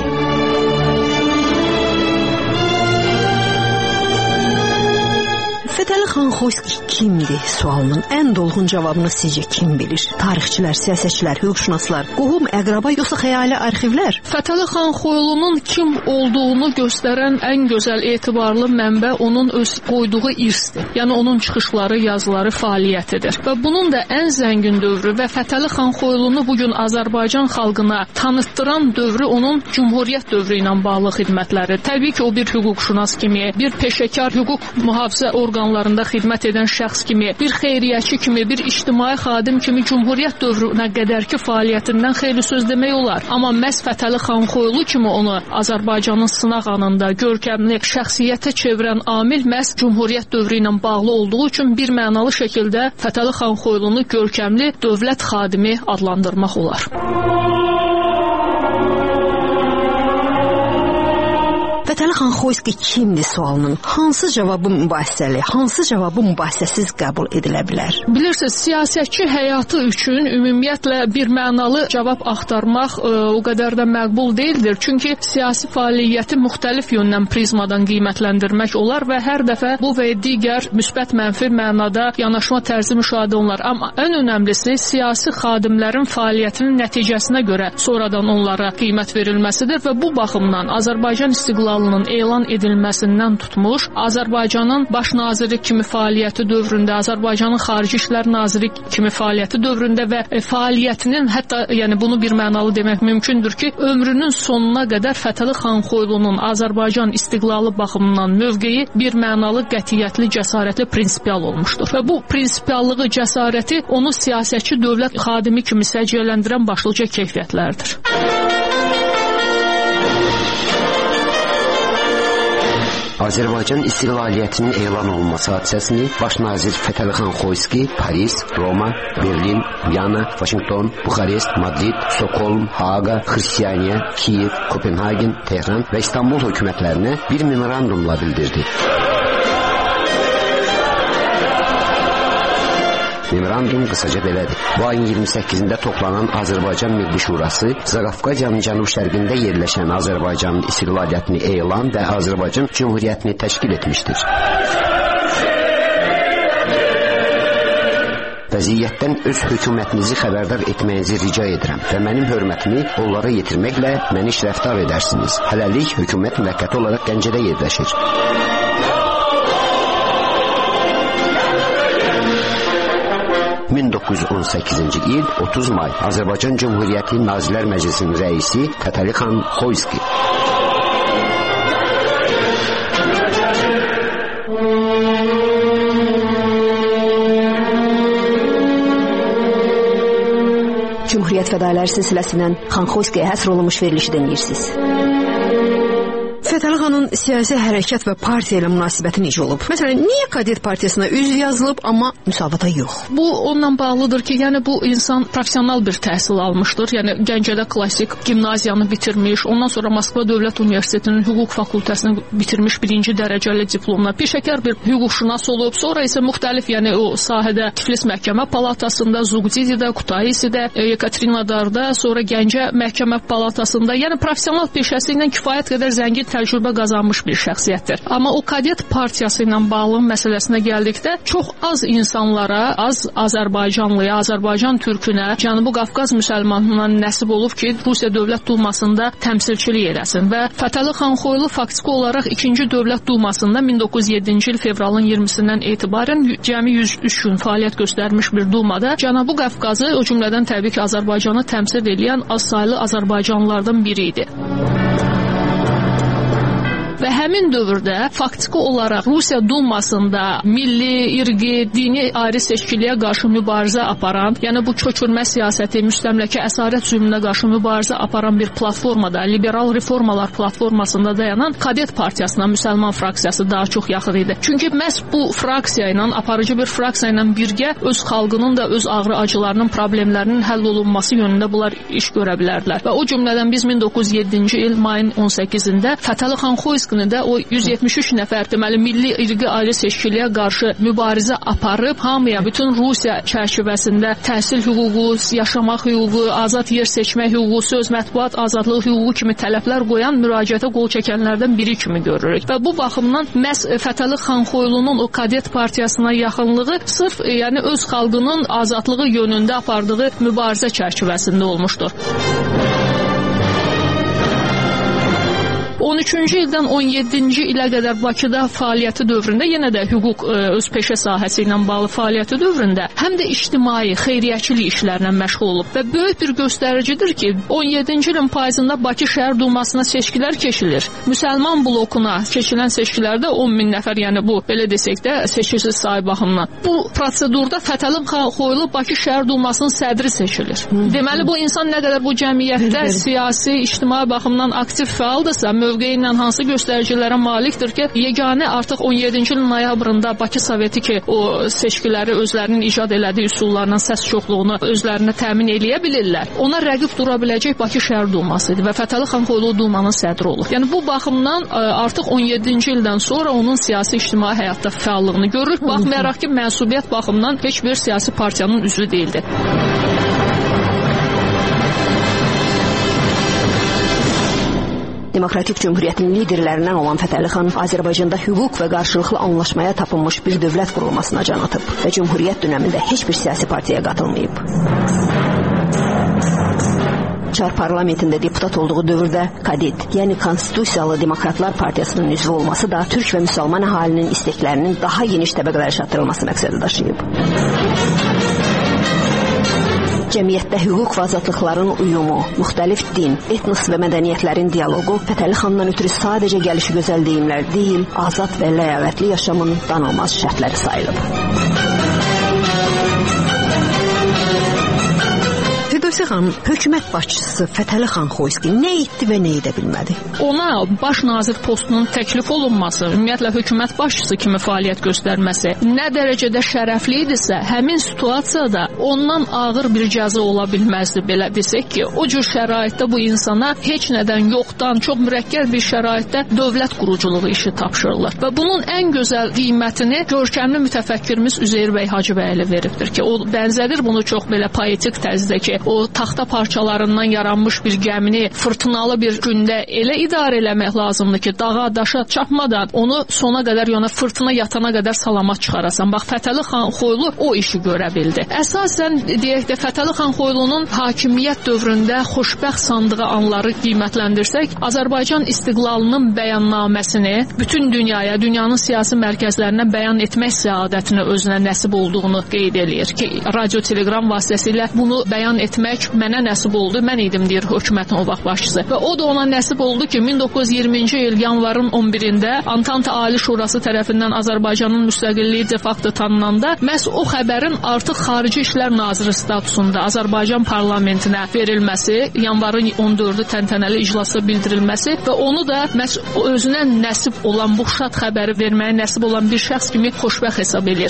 Fətəli Xanxoyski kimdir sualının ən dolğun cavabını sizcə kim bilir? Tarixçilər, siyasətçilər, hüquqşünaslar, qohum, əqraba yoxsa xəyali arxivlər? Fətəli Xanxoylunun kim olduğunu göstərən ən gözəl etibarlı mənbə onun öz qoyduğu irsdir. Yəni onun çıxışları, yazıları, fəaliyyətidir. Və bunun da ən zəngin dövrü və Fətəli Xanxoylunu bugün Azərbaycan xalqına tanıtdıran dövrü onun Cümhuriyyət dövrü ilə bağlı xidmətləri. Təbii ki, o bir hüquqşünas kimi, bir peşəkar hüquq mühafizə orqanlarında xidmət edən şəxs kimi, bir xeyriyyəçi kimi, bir ictimai xadim kimi Cümhuriyyət dövrünə qədərki fəaliyyətindən xeyli söz demək olar. Amma məhz Fətəli Xanxoylu kimi onu Azərbaycanın sınaq anında görkəmli şəxsiyyətə çevirən amil məhz Cümhuriyyət dövrü ilə bağlı olduğu üçün bir mənalı şəkildə Fətəli Xanxoylunu görkəmli dövlət xadimi adlandırmaq olar. Fətəli Xanxoyski kimdir sualının hansı cavabı mübahisəli, hansı cavabı mübahisəsiz qəbul edilə bilər? Bilirsiniz, siyasətçi həyatı üçün ümumiyyətlə bir mənalı cavab axtarmaq o qədər də məqbul deyildir. Çünki siyasi fəaliyyəti müxtəlif yöndən prizmadan qiymətləndirmək olar və hər dəfə bu və digər müsbət mənfi mənada yanaşma tərzi müşahidə olunur. Amma ən önəmlisi siyasi xadimlərin fəaliyyətinin nəticəsinə görə sonradan onlara qiymət verilməsidir və bu baxımdan Azərbaycan istiqlalının elan edilməsindən tutmuş, Azərbaycanın baş naziri kimi fəaliyyəti dövründə, Azərbaycanın xarici işlər naziri kimi fəaliyyəti dövründə və fəaliyyətinin hətta yəni bunu bir mənalı demək mümkündür ki, ömrünün sonuna qədər Fətəli Xanxoylunun Azərbaycan istiqlalı baxımından mövqeyi bir mənalı, qətiyyətli, cəsarətli, prinsipial olmuşdur. Və bu prinsipiallığı, cəsarəti onu siyasətçi dövlət xadimi kimi səciyyələndirən başlıca keyfiyyətlərdir. Azərbaycan istiqlaliyyətinin elan olunması hadisəsini baş nazir Fətəli Xanxoyski Paris, Roma, Berlin, Viyana, Vaşinqton, Buxarest, Madrid, Stokholm, Haaga, Xristianiya, Kiyev, Kopenhagen, Tehran və İstanbul hökumətlərinə bir memorandumla bildirdi. Memorandum qısaca belədir. Bu ayın 28-də toplanan Azərbaycan Milli Şurası Zaqafqaziyanın cənub-şərqində yerləşən Azərbaycanın istiqlaliyyətini elan və Azərbaycan Cümhuriyyətini təşkil etmişdir. Vəziyyətdən öz hökumətinizi xəbərdar etməyinizi rica edirəm və mənim hörmətimi onlara yetirməklə məni şərəfdar edərsiniz. Hələlik hökumət müvəqqəti olaraq Gəncədə yerləşir. 1918-ci il 30 may Azərbaycan Cümhuriyyəti Nazirlər Məclisinin rəisi Fətəli Xanxoyski. Cümhuriyyət fədailər silsiləsindən Xanxoyskiyə həsr olunmuş verilişi dinləyirsiniz. Fətəli xanın siyasi hərəkət və partiya ilə münasibəti necə olub? Məsələn, niyə Kadet partiyasına üzv yazılıb, amma müsabata yox? Bu onunla bağlıdır ki, yəni bu insan professional bir təhsil almışdır. Yəni Gəncədə klassik gimnaziyanı bitirmiş, ondan sonra Moskva Dövlət Universitetinin hüquq fakültəsini bitirmiş birinci dərəcəli diplomla peşəkar bir hüquqşünas olub. Sonra isə müxtəlif, yəni o sahədə Tiflis məhkəmə palatasında, Zuqdididə, Kutaisidə, Yekaterinodarda, sonra Gəncə məhkəmə palatasında, yəni professional peşəsi ilə kifayət qədər zəngin təcrübə qazanmış bir şəxsiyyətdir. Amma o Kadet partiyası ilə bağlı məsələsinə gəldikdə çox az insanlara, az Azərbaycanlıya, Azərbaycan türkünə, Cənubi Qafqaz müsəlmanına nəsib olub ki, Rusiya Dövlət Dumasında təmsilçilik eləsin və Fətəli Xanxoylu faktiki olaraq 2-ci Dövlət Dumasında 1907-ci il fevralın 20-sindən etibarən cəmi 103 gün fəaliyyət göstərmiş bir dumada Cənubi Qafqazı, o cümlədən təbii ki, Azərbaycanı təmsil edən az saylı Azərbaycanlılardan biri idi. Və həmin dövrdə faktiki olaraq Rusiya Dumasında milli, irqi, dini ayrı seçkiliyə qarşı mübarizə aparan, yəni bu köçürmə siyasəti, müstəmləkə əsarət zülmünə qarşı mübarizə aparan bir platformada, liberal reformalar platformasında dayanan Kadet partiyasına müsəlman fraksiyası daha çox yaxın idi. Çünki məhz bu fraksiya ilə, aparıcı bir fraksiya ilə birgə öz xalqının da öz ağrı acılarının, problemlərinin həll olunması yönündə bunlar iş görə bilərdilər. Və o cümlədən biz 1907-ci il mayın 18-də Fətəli Xanxoyski Xronikdə o 173 nəfər deməli milli irqi ayrı seçkiliyə qarşı mübarizə aparıb, hamıya bütün Rusiya çərçivəsində təhsil hüququ, yaşamaq hüququ, azad yer seçmək hüququ, söz mətbuat azadlığı hüququ kimi tələblər qoyan müraciətə qol çəkənlərdən biri kimi görürük. Və bu baxımdan məhz Fətəli Xanxoylunun o Kadet partiyasına yaxınlığı sırf yəni öz xalqının azadlığı yönündə apardığı mübarizə çərçivəsində olmuşdur. 13-cü ildən 17-ci ilə qədər Bakıda fəaliyyəti dövründə yenə də hüquq öz peşə sahəsi ilə bağlı fəaliyyəti dövründə həm də ictimai, xeyriyyəçilik işlərlə məşğul olub və böyük bir göstəricidir ki, 17-ci ilin payızında Bakı Şəhər Dumasına seçkilər keçilir. Müsəlman blokuna keçilən seçkilərdə 10 min nəfər, yəni bu belə desək də seçici sayı baxımından. Bu prosedurda Fətəli Xanxoylu Bakı Şəhər Dumasının sədri seçilir. Deməli bu insan nə qədər bu cəmiyyətdə siyasi, ictimai baxımdan aktiv fəaldırsa, mövqeyi ilə hansı göstəricilərə malikdir ki, yeganə artıq 17-ci ilin noyabrında Bakı Soveti ki, o seçkiləri özlərinin icad elədiyi üsullarla səs çoxluğunu özlərinə təmin eləyə bilirlər. Ona rəqib dura biləcək Bakı Şəhər Duması idi və Fətəli Xanxoylu Dumanın sədri olub. Yəni bu baxımdan artıq 17-ci ildən sonra onun siyasi ictimai həyatda fəallığını görürük. Baxmayaraq ki, mənsubiyyət baxımından heç bir siyasi partiyanın üzvü deyildi. Demokratik Cümhuriyyətin liderlərindən olan Fətəli xan Azərbaycanda hüquq və qarşılıqlı anlaşmaya tapılmış bir dövlət qurulmasına can atıb və Cümhuriyyət dönəmində heç bir siyasi partiyaya qatılmayıb. Çar parlamentində deputat olduğu dövrdə Kadet, yəni Konstitusiyalı Demokratlar Partiyasının üzvü olması da türk və müsəlman əhalinin isteklərinin daha geniş təbəqələrə çatdırılması məqsədi daşıyıb. Cəmiyyətdə hüquq və azadlıqların uyumu, müxtəlif din, etnos və mədəniyyətlərin dialoqu Fətəli xandan ötürü sadəcə gəlişi gözəl deyimlər deyil, azad və ləyaqətli yaşamın danılmaz şərtləri sayılıb. Firdevsə xanım, hökumət başçısı Fətəli Xanxoyski nə etdi və nə edə bilmədi? Ona baş nazir postunun təklif olunması, ümumiyyətlə hökumət başçısı kimi fəaliyyət göstərməsi nə dərəcədə şərəfli idisə, həmin situasiyada ondan ağır bir cəza ola bilməzdi, belə desək ki, o cür şəraitdə bu insana heç nədən yoxdan, çox mürəkkəb bir şəraitdə dövlət quruculuğu işi tapşırılır. Və bunun ən gözəl qiymətini görkəmli mütəfəkkirimiz Üzeyir bəy Hacıbəyli veribdir ki, o bənzədir bunu çox belə poetik tərzdə ki, o taxta parçalarından yaranmış bir gəmini fırtınalı bir gündə elə idarə eləmək lazımdır ki, dağa, daşa çarpmadan onu sona qədər, yəni fırtına yatana qədər salamat çıxarasan. Bax, Fətəli Xanxoylu o işi görə bildi. Əsasən, deyək də, Fətəli Xanxoylunun hakimiyyət dövründə xoşbəxt sandığı anları qiymətləndirsək, Azərbaycan istiqlalının bəyannaməsini bütün dünyaya, dünyanın siyasi mərkəzlərinə bəyan etmək səadətini özünə nəsib olduğunu qeyd eləyir ki, radio-telegram vasitəsilə bunu bəyan etmək mənə nəsib oldu. Mən idim, deyir hökumətin o vaxt başçısı. Və o da ona nəsib oldu ki, 1920-ci il yanvarın 11-də Antanta Ali Şurası tərəfindən Azərbaycanın müstəqilliyi de facto tanınanda məhz o xəbərin artıq Xarici İşlər Naziri statusunda Azərbaycan parlamentinə verilməsi, yanvarın 14-ü təntənəli iclasda bildirilməsi və onu da məhz özünə nəsib olan bu şad xəbəri verməyə nəsib olan bir şəxs kimi xoşbəxt hesab edir.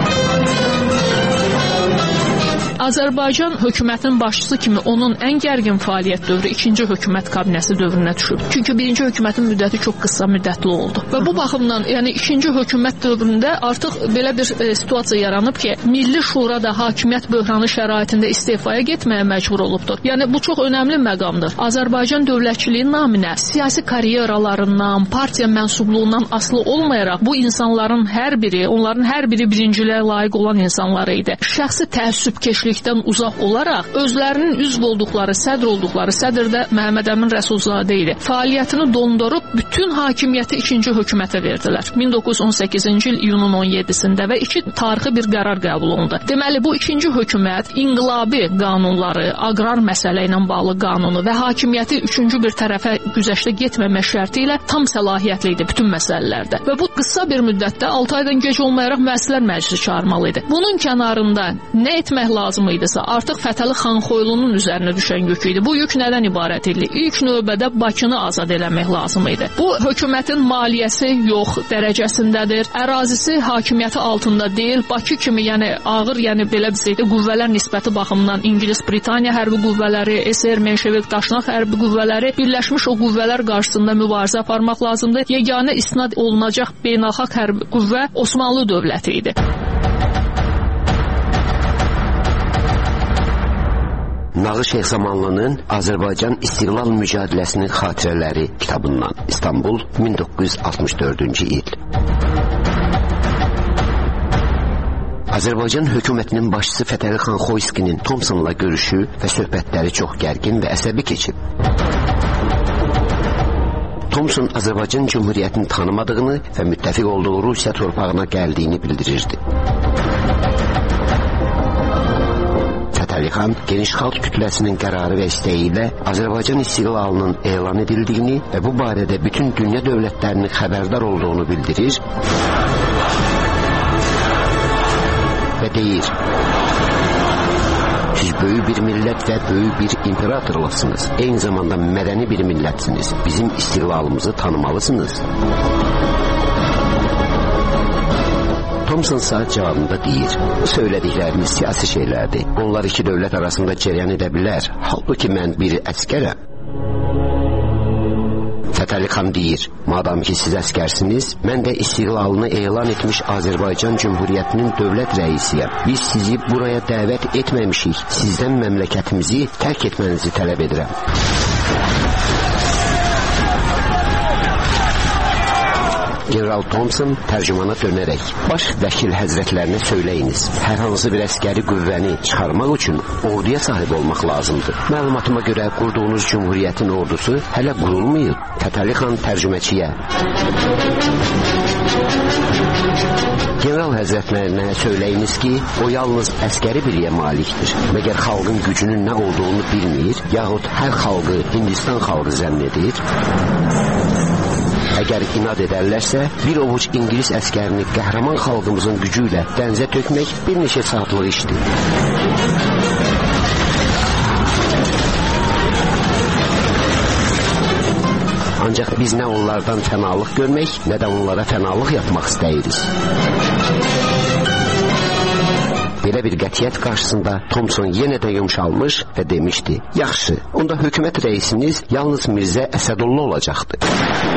Azərbaycan hökumətinin başçısı kimi onun ən gərgin fəaliyyət dövrü 2-ci hökumət kabinəsi dövrünə düşüb. Çünki 1-ci hökumətin müddəti çox qısa müddətli oldu. Və bu baxımdan, yəni 2-ci hökumət dövründə artıq belə bir situasiya yaranıb ki, Milli Şura da hakimiyyət böhranı şəraitində istefaya getməyə məcbur olubdur. Yəni bu çox önəmli məqamdır. Azərbaycan dövlətçiliyi naminə siyasi karyeralarından, partiya mənsubluğundan asılı olmayaraq bu insanların hər biri, onların hər biri birinciliyə layiq olan insanlar idi. Şəxsi təəssübkeşlik uzaq olaraq özlərinin üzv olduqları, sədr də Məhəmməd Əmin Rəsulzadə idi. Fəaliyyətini dondurub bütün hakimiyyəti 2-ci hökumətə verdilər. 1918-ci il iyunun 17-sində və 2 tarixi bir qərar qəbul olundu. Deməli, bu 2-ci hökumət inqilabi qanunları, aqrar məsələ ilə bağlı qanunu və hakimiyyəti 3-cü bir tərəfə güzəştə getməmək şərti ilə tam səlahiyyətli idi bütün məsələlərdə. Və bu qısa bir müddətdə 6 aydan gec olmayaraq Müəssislər Məclisi çağırmalı idi. Bunun kənarında nə etmək lazım lazım idisə, artıq Fətəli Xanxoylunun üzərinə düşən yük idi. Bu yük nədən ibarət idi? İlk növbədə Bakını azad eləmək lazım idi. Bu hökumətin maliyyəsi yox dərəcəsindədir. Ərazisi hakimiyyəti altında deyil. Bakı kimi, yəni ağır, yəni belə bizdə qüvvələr nisbəti baxımından İngilis, Britaniya hərbi qüvvələri, SR, Menşevik, Daşnaq hərbi qüvvələri birləşmiş o qüvvələr qarşısında mübarizə aparmaq lazımdır. Yeganə istinad olunacaq beynəlxalq hərbi qüvvə Osmanlı dövləti idi. Nağı Şeyx Zamanlının Azərbaycan İstiqlal Mücadiləsinin Xatirələri kitabından, İstanbul, 1964-cü il. Azərbaycan hökumətinin başçısı Fətəli Xanxoyskinin Thomsonla görüşü və söhbətləri çox gərgin və əsəbi keçib. Thomson Azərbaycan Cümhuriyyətini tanımadığını və müttəfiq olduğu Rusiya torpağına gəldiyini bildirirdi. Fətəli xan geniş xalq kütləsinin qərarı və istəyi ilə Azərbaycan istiqlalının elan edildiyini və bu barədə bütün dünya dövlətlərinin xəbərdar olduğunu bildirir və deyir: siz böyük bir millət və böyük bir imperatorluqsınız. Eyni zamanda mədəni bir millətsiniz. Bizim istiqlalımızı tanımalısınız. Thomson saat cavabında deyir: bu söylədiklərimiz siyasi şeylərdir. Onlar iki dövlət arasında cəryan edə bilər. Halbuki mən bir əskərəm. Fətəli xan deyir: madam ki siz əskərsiniz, mən də istiqlalını elan etmiş Azərbaycan Cümhuriyyətinin dövlət rəisiyəm. Biz sizi buraya dəvət etməmişik. Sizdən məmləkətimizi tərk etmənizi tələb edirəm. General Thomson tərcümana dönərək: baş vəkil həzrətlərinə söyləyiniz, hər hansı bir əskəri qüvvəni çıxarmaq üçün orduya sahib olmaq lazımdır. Məlumatıma görə qurduğunuz Cümhuriyyətin ordusu hələ qurulmayıb. Fətəli xan tərcüməçiyə: general həzrətlərinə söyləyiniz ki, o yalnız əskəri biliyə malikdir. Məgər xalqın gücünün nə olduğunu bilmir, yaxud hər xalqı Hindistan xalqı zənn edir? Əgər inad edərlərsə, bir ovuc İngilis əskərini qəhrəman xalqımızın gücü ilə dənizə tökmək bir neçə saatlıq işdir. Ancaq biz nə onlardan fənalıq görmək, nə də onlara fənalıq yapmaq istəyirik. Belə bir qətiyyət qarşısında Thomson yenə də yumşalmış və demişdi: yaxşı, onda hökumət rəisiniz yalnız Mirzə Əsədullah olacaqdır.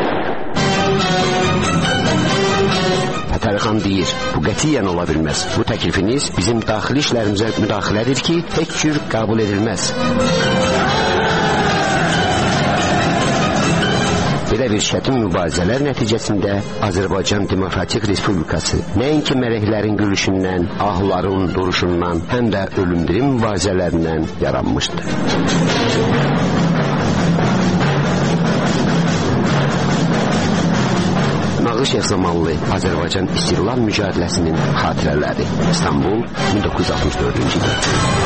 Fətəli xan deyir: bu qətiyyən ola bilməz. Bu təklifiniz bizim daxili işlərimizə müdaxilədir ki, heç cür qəbul edilməz. Belə bir çətin mübarizələr nəticəsində Azərbaycan Demokratik Respublikası nəinki mələklərin gülüşündən, ahların duruşundan, həm də ölümdürüm mübarizələrindən yaranmışdır. Nağı Şeyx Zamanlı Azərbaycan İstiqlal Mücadiləsinin Xatirələri, İstanbul, 1964-cü il.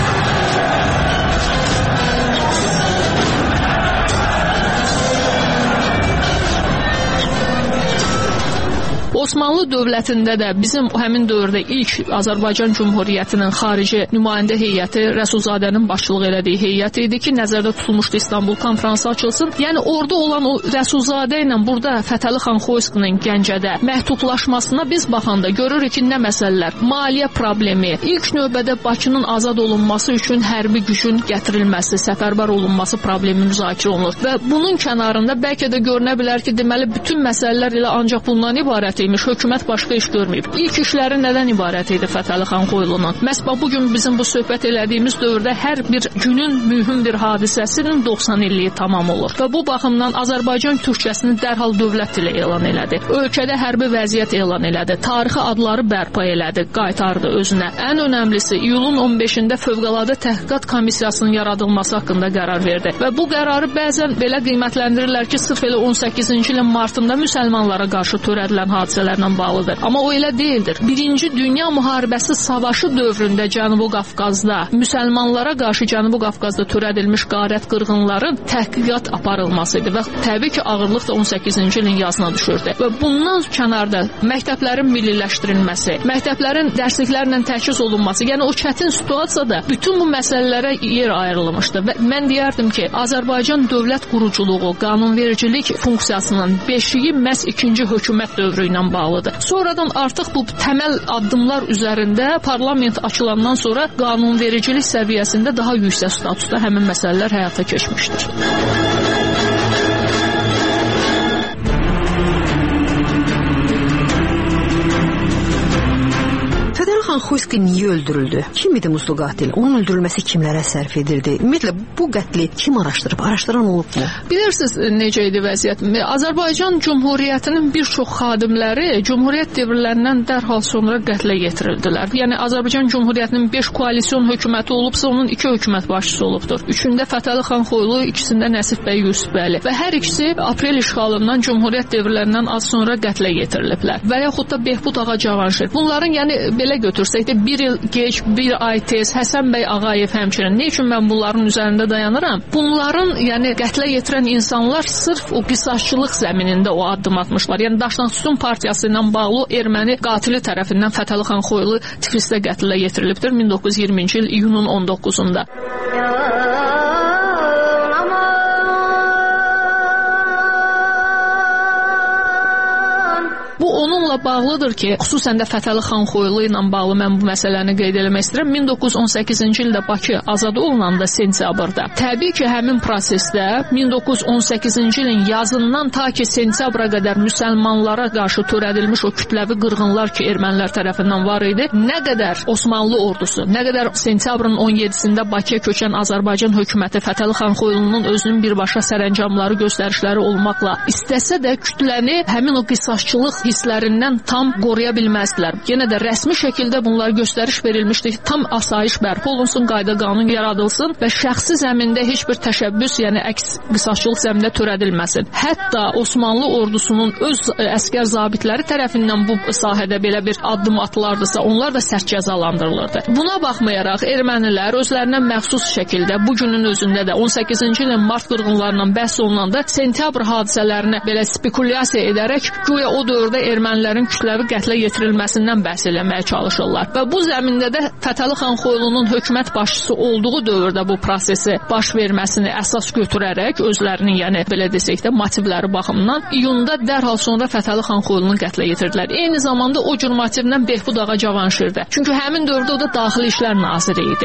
Osmanlı dövlətində də bizim həmin dövrdə ilk Azərbaycan Cümhuriyyətinin xarici nümayəndə heyəti Rəsulzadənin başçılıq elədiyi heyət idi ki, nəzərdə tutulmuşdu İstanbul konfransı açılsın. Yəni orada olan o Rəsulzadə ilə burada Fətəli Xanxoyskinin Gəncədə məhdudlaşmasına biz baxanda görürük ki, nə məsələlər? Maliyyə problemi, ilk növbədə Bakının azad olunması üçün hərbi gücün gətirilməsi, səfərbər olunması problemi müzakirə olunur. Və bunun kənarında bəlkə də görünə bilər ki, deməli bütün məsələlər elə ancaq bundan ibarət imiş, hökumət başqa iş görməyib. İlk işləri nədən ibarət idi Fətəli Xanxoylunun? Məhz bugün bizim bu söhbət elədiyimiz dövrdə hər bir günün mühüm bir hadisəsinin 90 illiyi tamam olur. Və bu baxımdan Azərbaycan Türkçəsini dərhal dövlət dili elan elədi. Ölkədə hərbi vəziyyət elan elədi. Tarixi adları bərpa elədi, qaytardı özünə. Ən önəmlisi iyulun 15-də Fövqəladə Təhqiqat Komissiyasının yaradılması haqqında qərar verdi. Və bu qərarı bəzən belə qiymətləndirirlər ki, sırf elə 18-ci ilin martında müsəlmanlara qarşı törədilən hadisələrlə ilə bağlıdır. Amma o elə deyildir. Birinci Dünya Müharibəsi savaşı dövründə Cənubi Qafqazda müsəlmanlara qarşı Cənubi Qafqazda törədilmiş qarət qırğınların təhqiqat aparılması idi və təbii ki, ağırlıq da 18-ci ilin yazına düşürdü. Və bundan kənarda məktəblərin milliləşdirilməsi, məktəblərin dərsliklərlə təchiz olunması, yəni o çətin situasiyada bütün bu məsələlərə yer ayrılmışdı və mən deyərdim ki, Azərbaycan dövlət quruculuğu, qanunvericilik funksiyasının beşiyi məhz ikinci hökumət dövrü ilə bağlıdır. Sonradan artıq bu təməl addımlar üzərində parlament açılandan sonra qanunvericilik səviyyəsində daha yüksək statusda həmin məsələlər həyata keçmişdir. Xan Xoyski niyə öldürüldü? Kim idi muzdlu qatil? Onun öldürülməsi kimlərə sərf edildi? Ümumiyyətlə, bu qətli kim araşdırıb? Araşdıran olubmu? Bilirsiniz, necə idi vəziyyət? Azərbaycan Cumhuriyyətinin bir çox xadimləri Cumhuriyyət dövrlərindən dərhal sonra qətlə yetirildilər. Yəni, Azərbaycan Cumhuriyyətinin 5 koalisyon hökuməti olubsa, onun 2 hökumət başçısı olubdur. 3-ündə Fətəli xan Xoylu, 2-sində Nəsib bəy Yusufbəli və hər ikisi aprel işğalından Cumhuriyyət dövrlərindən az sonra qətlə yetiriliblər. Və yaxud da Behbud ağa Cavanşir. Bunların, yəni, belə götürsək də bir il geç, bir ay tez, Həsən bəy Ağayev həmçinin. Ne üçün mən bunların üzərində dayanıram? Bunların, yəni qətlə yetirən insanlar sırf o qisasçılıq zəminində o addım atmışlar. Yəni Daşnaqsütun partiyası ilə bağlı erməni qatili tərəfindən Fətəli xan Xoylu Tiflisdə qətlə yetirilibdir 1920-ci il iyunun 19-unda. Bu onunla bağlıdır ki, xüsusən də Fətəli xan Xoylu ilə bağlı mən bu məsələni qeyd etmək istəyirəm. 1918-ci ildə Bakı azad olunanda sentyabrda. Təbii ki, həmin prosesdə 1918-ci ilin yazından ta ki sentyabra qədər müsəlmanlara qarşı törədilmiş o kütləvi qırğınlar ki, ermənilər tərəfindən var idi. Nə qədər Osmanlı ordusu, nə qədər sentyabrın 17-sində Bakıya köçən Azərbaycan hökuməti Fətəli xan Xoylunun özünün birbaşa sərəncamları, göstərişləri olmaqla istəsə də kütləni həmin o qisasçılıq hisslərindən tam qoruya bilməzdilər. Yenə də rəsmi şəkildə bunlar göstəriş verilmişdi ki, tam asayiş bərpa olunsun, qayda qanun yaradılsın və şəxsi zəmində heç bir təşəbbüs, yəni əks qisasçılıq zəmində törədilməsin. Hətta Osmanlı ordusunun öz əskər zabitləri tərəfindən bu sahədə belə bir addım atılardısa, onlar da sərt cəzalandırılırdı. Buna baxmayaraq ermənilər özlərinə məxsus şəkildə bu günün özündə də 18-ci ilin mart qırğınlarından bəhs olunanda sentyabr hadisələrini belə spekulyasiya edərək güya o dövrdə ermənilərin kütləvi qətlə yetirilməsindən bəhs eləməyə çalışırlar. Və bu zəmində də Fətəli xan Xoylunun hökumət başçısı olduğu dövrdə bu prosesi baş verməsini əsas götürərək özlərinin, yəni belə desək də motivləri baxımından iyunda dərhal sonra Fətəli xan Xoylunu qətlə yetirdilər. Eyni zamanda o cür motivlə Behbud ağa Cavanşirdə. Çünki həmin dövrdə o da Daxili İşlər naziri idi.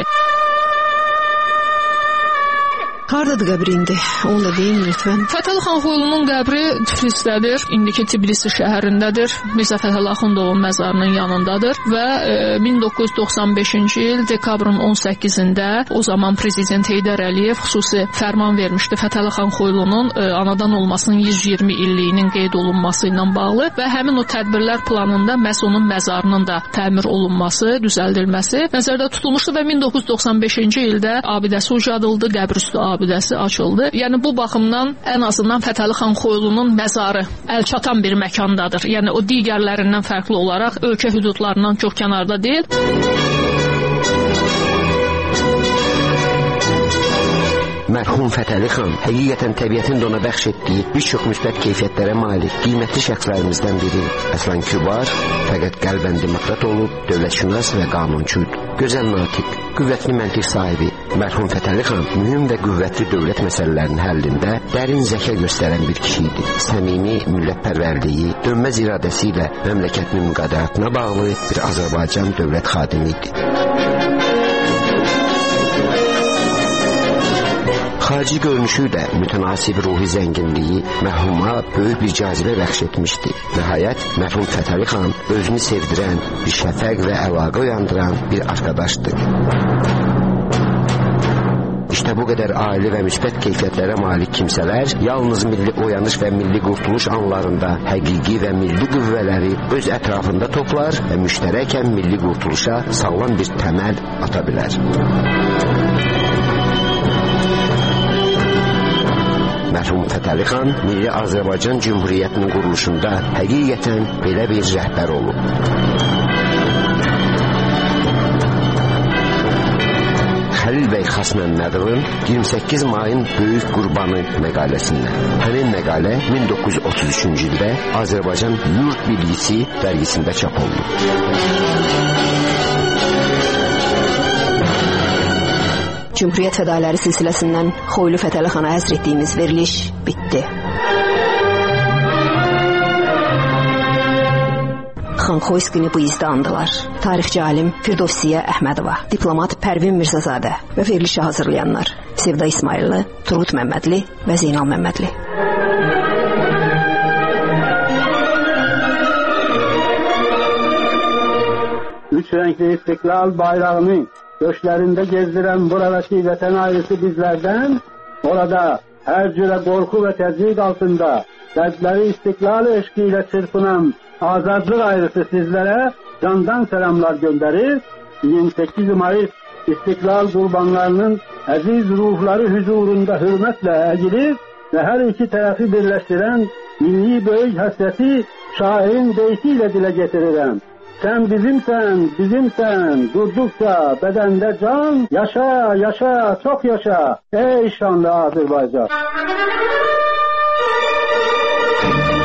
Hardadır qəbri indi? Onu da deyin lütfən. Fətəli xan Xoylunun qəbri Tiflisdədir. İndiki Tbilisi şəhərindədir. Mirzə Fətəli Axundovun məzarının yanındadır və 1995-ci il dekabrın 18-də o zaman prezident Heydər Əliyev xüsusi fərman vermişdi Fətəli xan Xoylunun anadan olmasının 120 illiyinin qeyd olunması ilə bağlı və həmin o tədbirlər planında məhz onun məzarının da təmir olunması, düzəldilməsi nəzərdə tutulmuşdu və 1995-ci ildə abidəsi ucadıldı, qəbrüstü abidəsi açıldı. Yəni bu baxımdan ən azından Fətəli xan Xoylunun məzarı əlçatan bir məkandadır. Yəni o digərlərindən fərqli olaraq ölkə hüdudlarından çox kənarda deyil. Mərhum Fətəli xan həqiqətən təbiətin də ona bəxş etdiyi bir çox müsbət keyfiyyətlərə malik qiymətli şəxslərimizdən biri. Əslan kübar, fəqət qəlbən demokrat olub, dövlətşünas və qanunçudur. Gözəl natiq, qüvvətli məntiq sahibi mərhum Fətəli xan mühüm və qüvvətli dövlət məsələlərinin həllində dərin zəka göstərən bir kişi idi. Səmimi millətpərvərliyi, dönməz iradəsi ilə məmləkətinin müqadəratına bağlı bir Azərbaycan dövlət xadimi idi. Xarici görünüşü də mütənasib ruhi zənginliyi mərhuma böyük bir cazibə bəxş etmişdi. Nəhayət, mərhum Fətəli xan özünü sevdirən, bir şəfəq və əlaqə uyandıran bir arkadaşdır. İşte bu qədər aili və müsbət keyfiyyətlərə malik kimsələr yalnız milli oyanış və milli qurtuluş anlarında həqiqi və milli qüvvələri öz ətrafında toplar və müştərəkən milli qurtuluşa sağlam bir təməl ata bilər. Mərhum mərhum Fətəli xan Milli Azərbaycan Cümhuriyyətinin quruluşunda həqiqətən belə bir rəhbər olub. Xəlil bəy Xasməmmədovun 28 mayın Böyük Qurbanı məqaləsindən. Həmin məqalə 1933-cü ildə Azərbaycan Yurt Bilgisi dərgisində çap olunub. Cümhuriyyət fədaləri silsiləsindən Xoylu Fətəli xana həsr etdiyimiz veriliş bitdi. Xan Xoyskini bu izdə andılar. Tarixçi alim Firdovsiyə Əhmədova, diplomat Pərvin Mirzazadə və verilişi hazırlayanlar Sevda İsmailli, Turgut Məmmədli və Zeynal Məmmədli. Üç renkli istiklal bayrağını göçlerinde gezdiren buradaki vətən ayrısı bizlerden, orada her cüre korku ve tezviq altında kalpleri istiklal eşkiyle çırpınan azadlık ayrısı sizlere candan selamlar gönderir. 28 Mayıs istiklal kurbanlarının aziz ruhları huzurunda hürmetle eğilir ve her iki tarafı birleştiren milli büyük hasreti şairin deyişiyle dile getiririm. Sen bizimsen, bizimsen, durdukça bedende can, yaşa, yaşa, çok yaşa, ey şanlı Azerbaycan.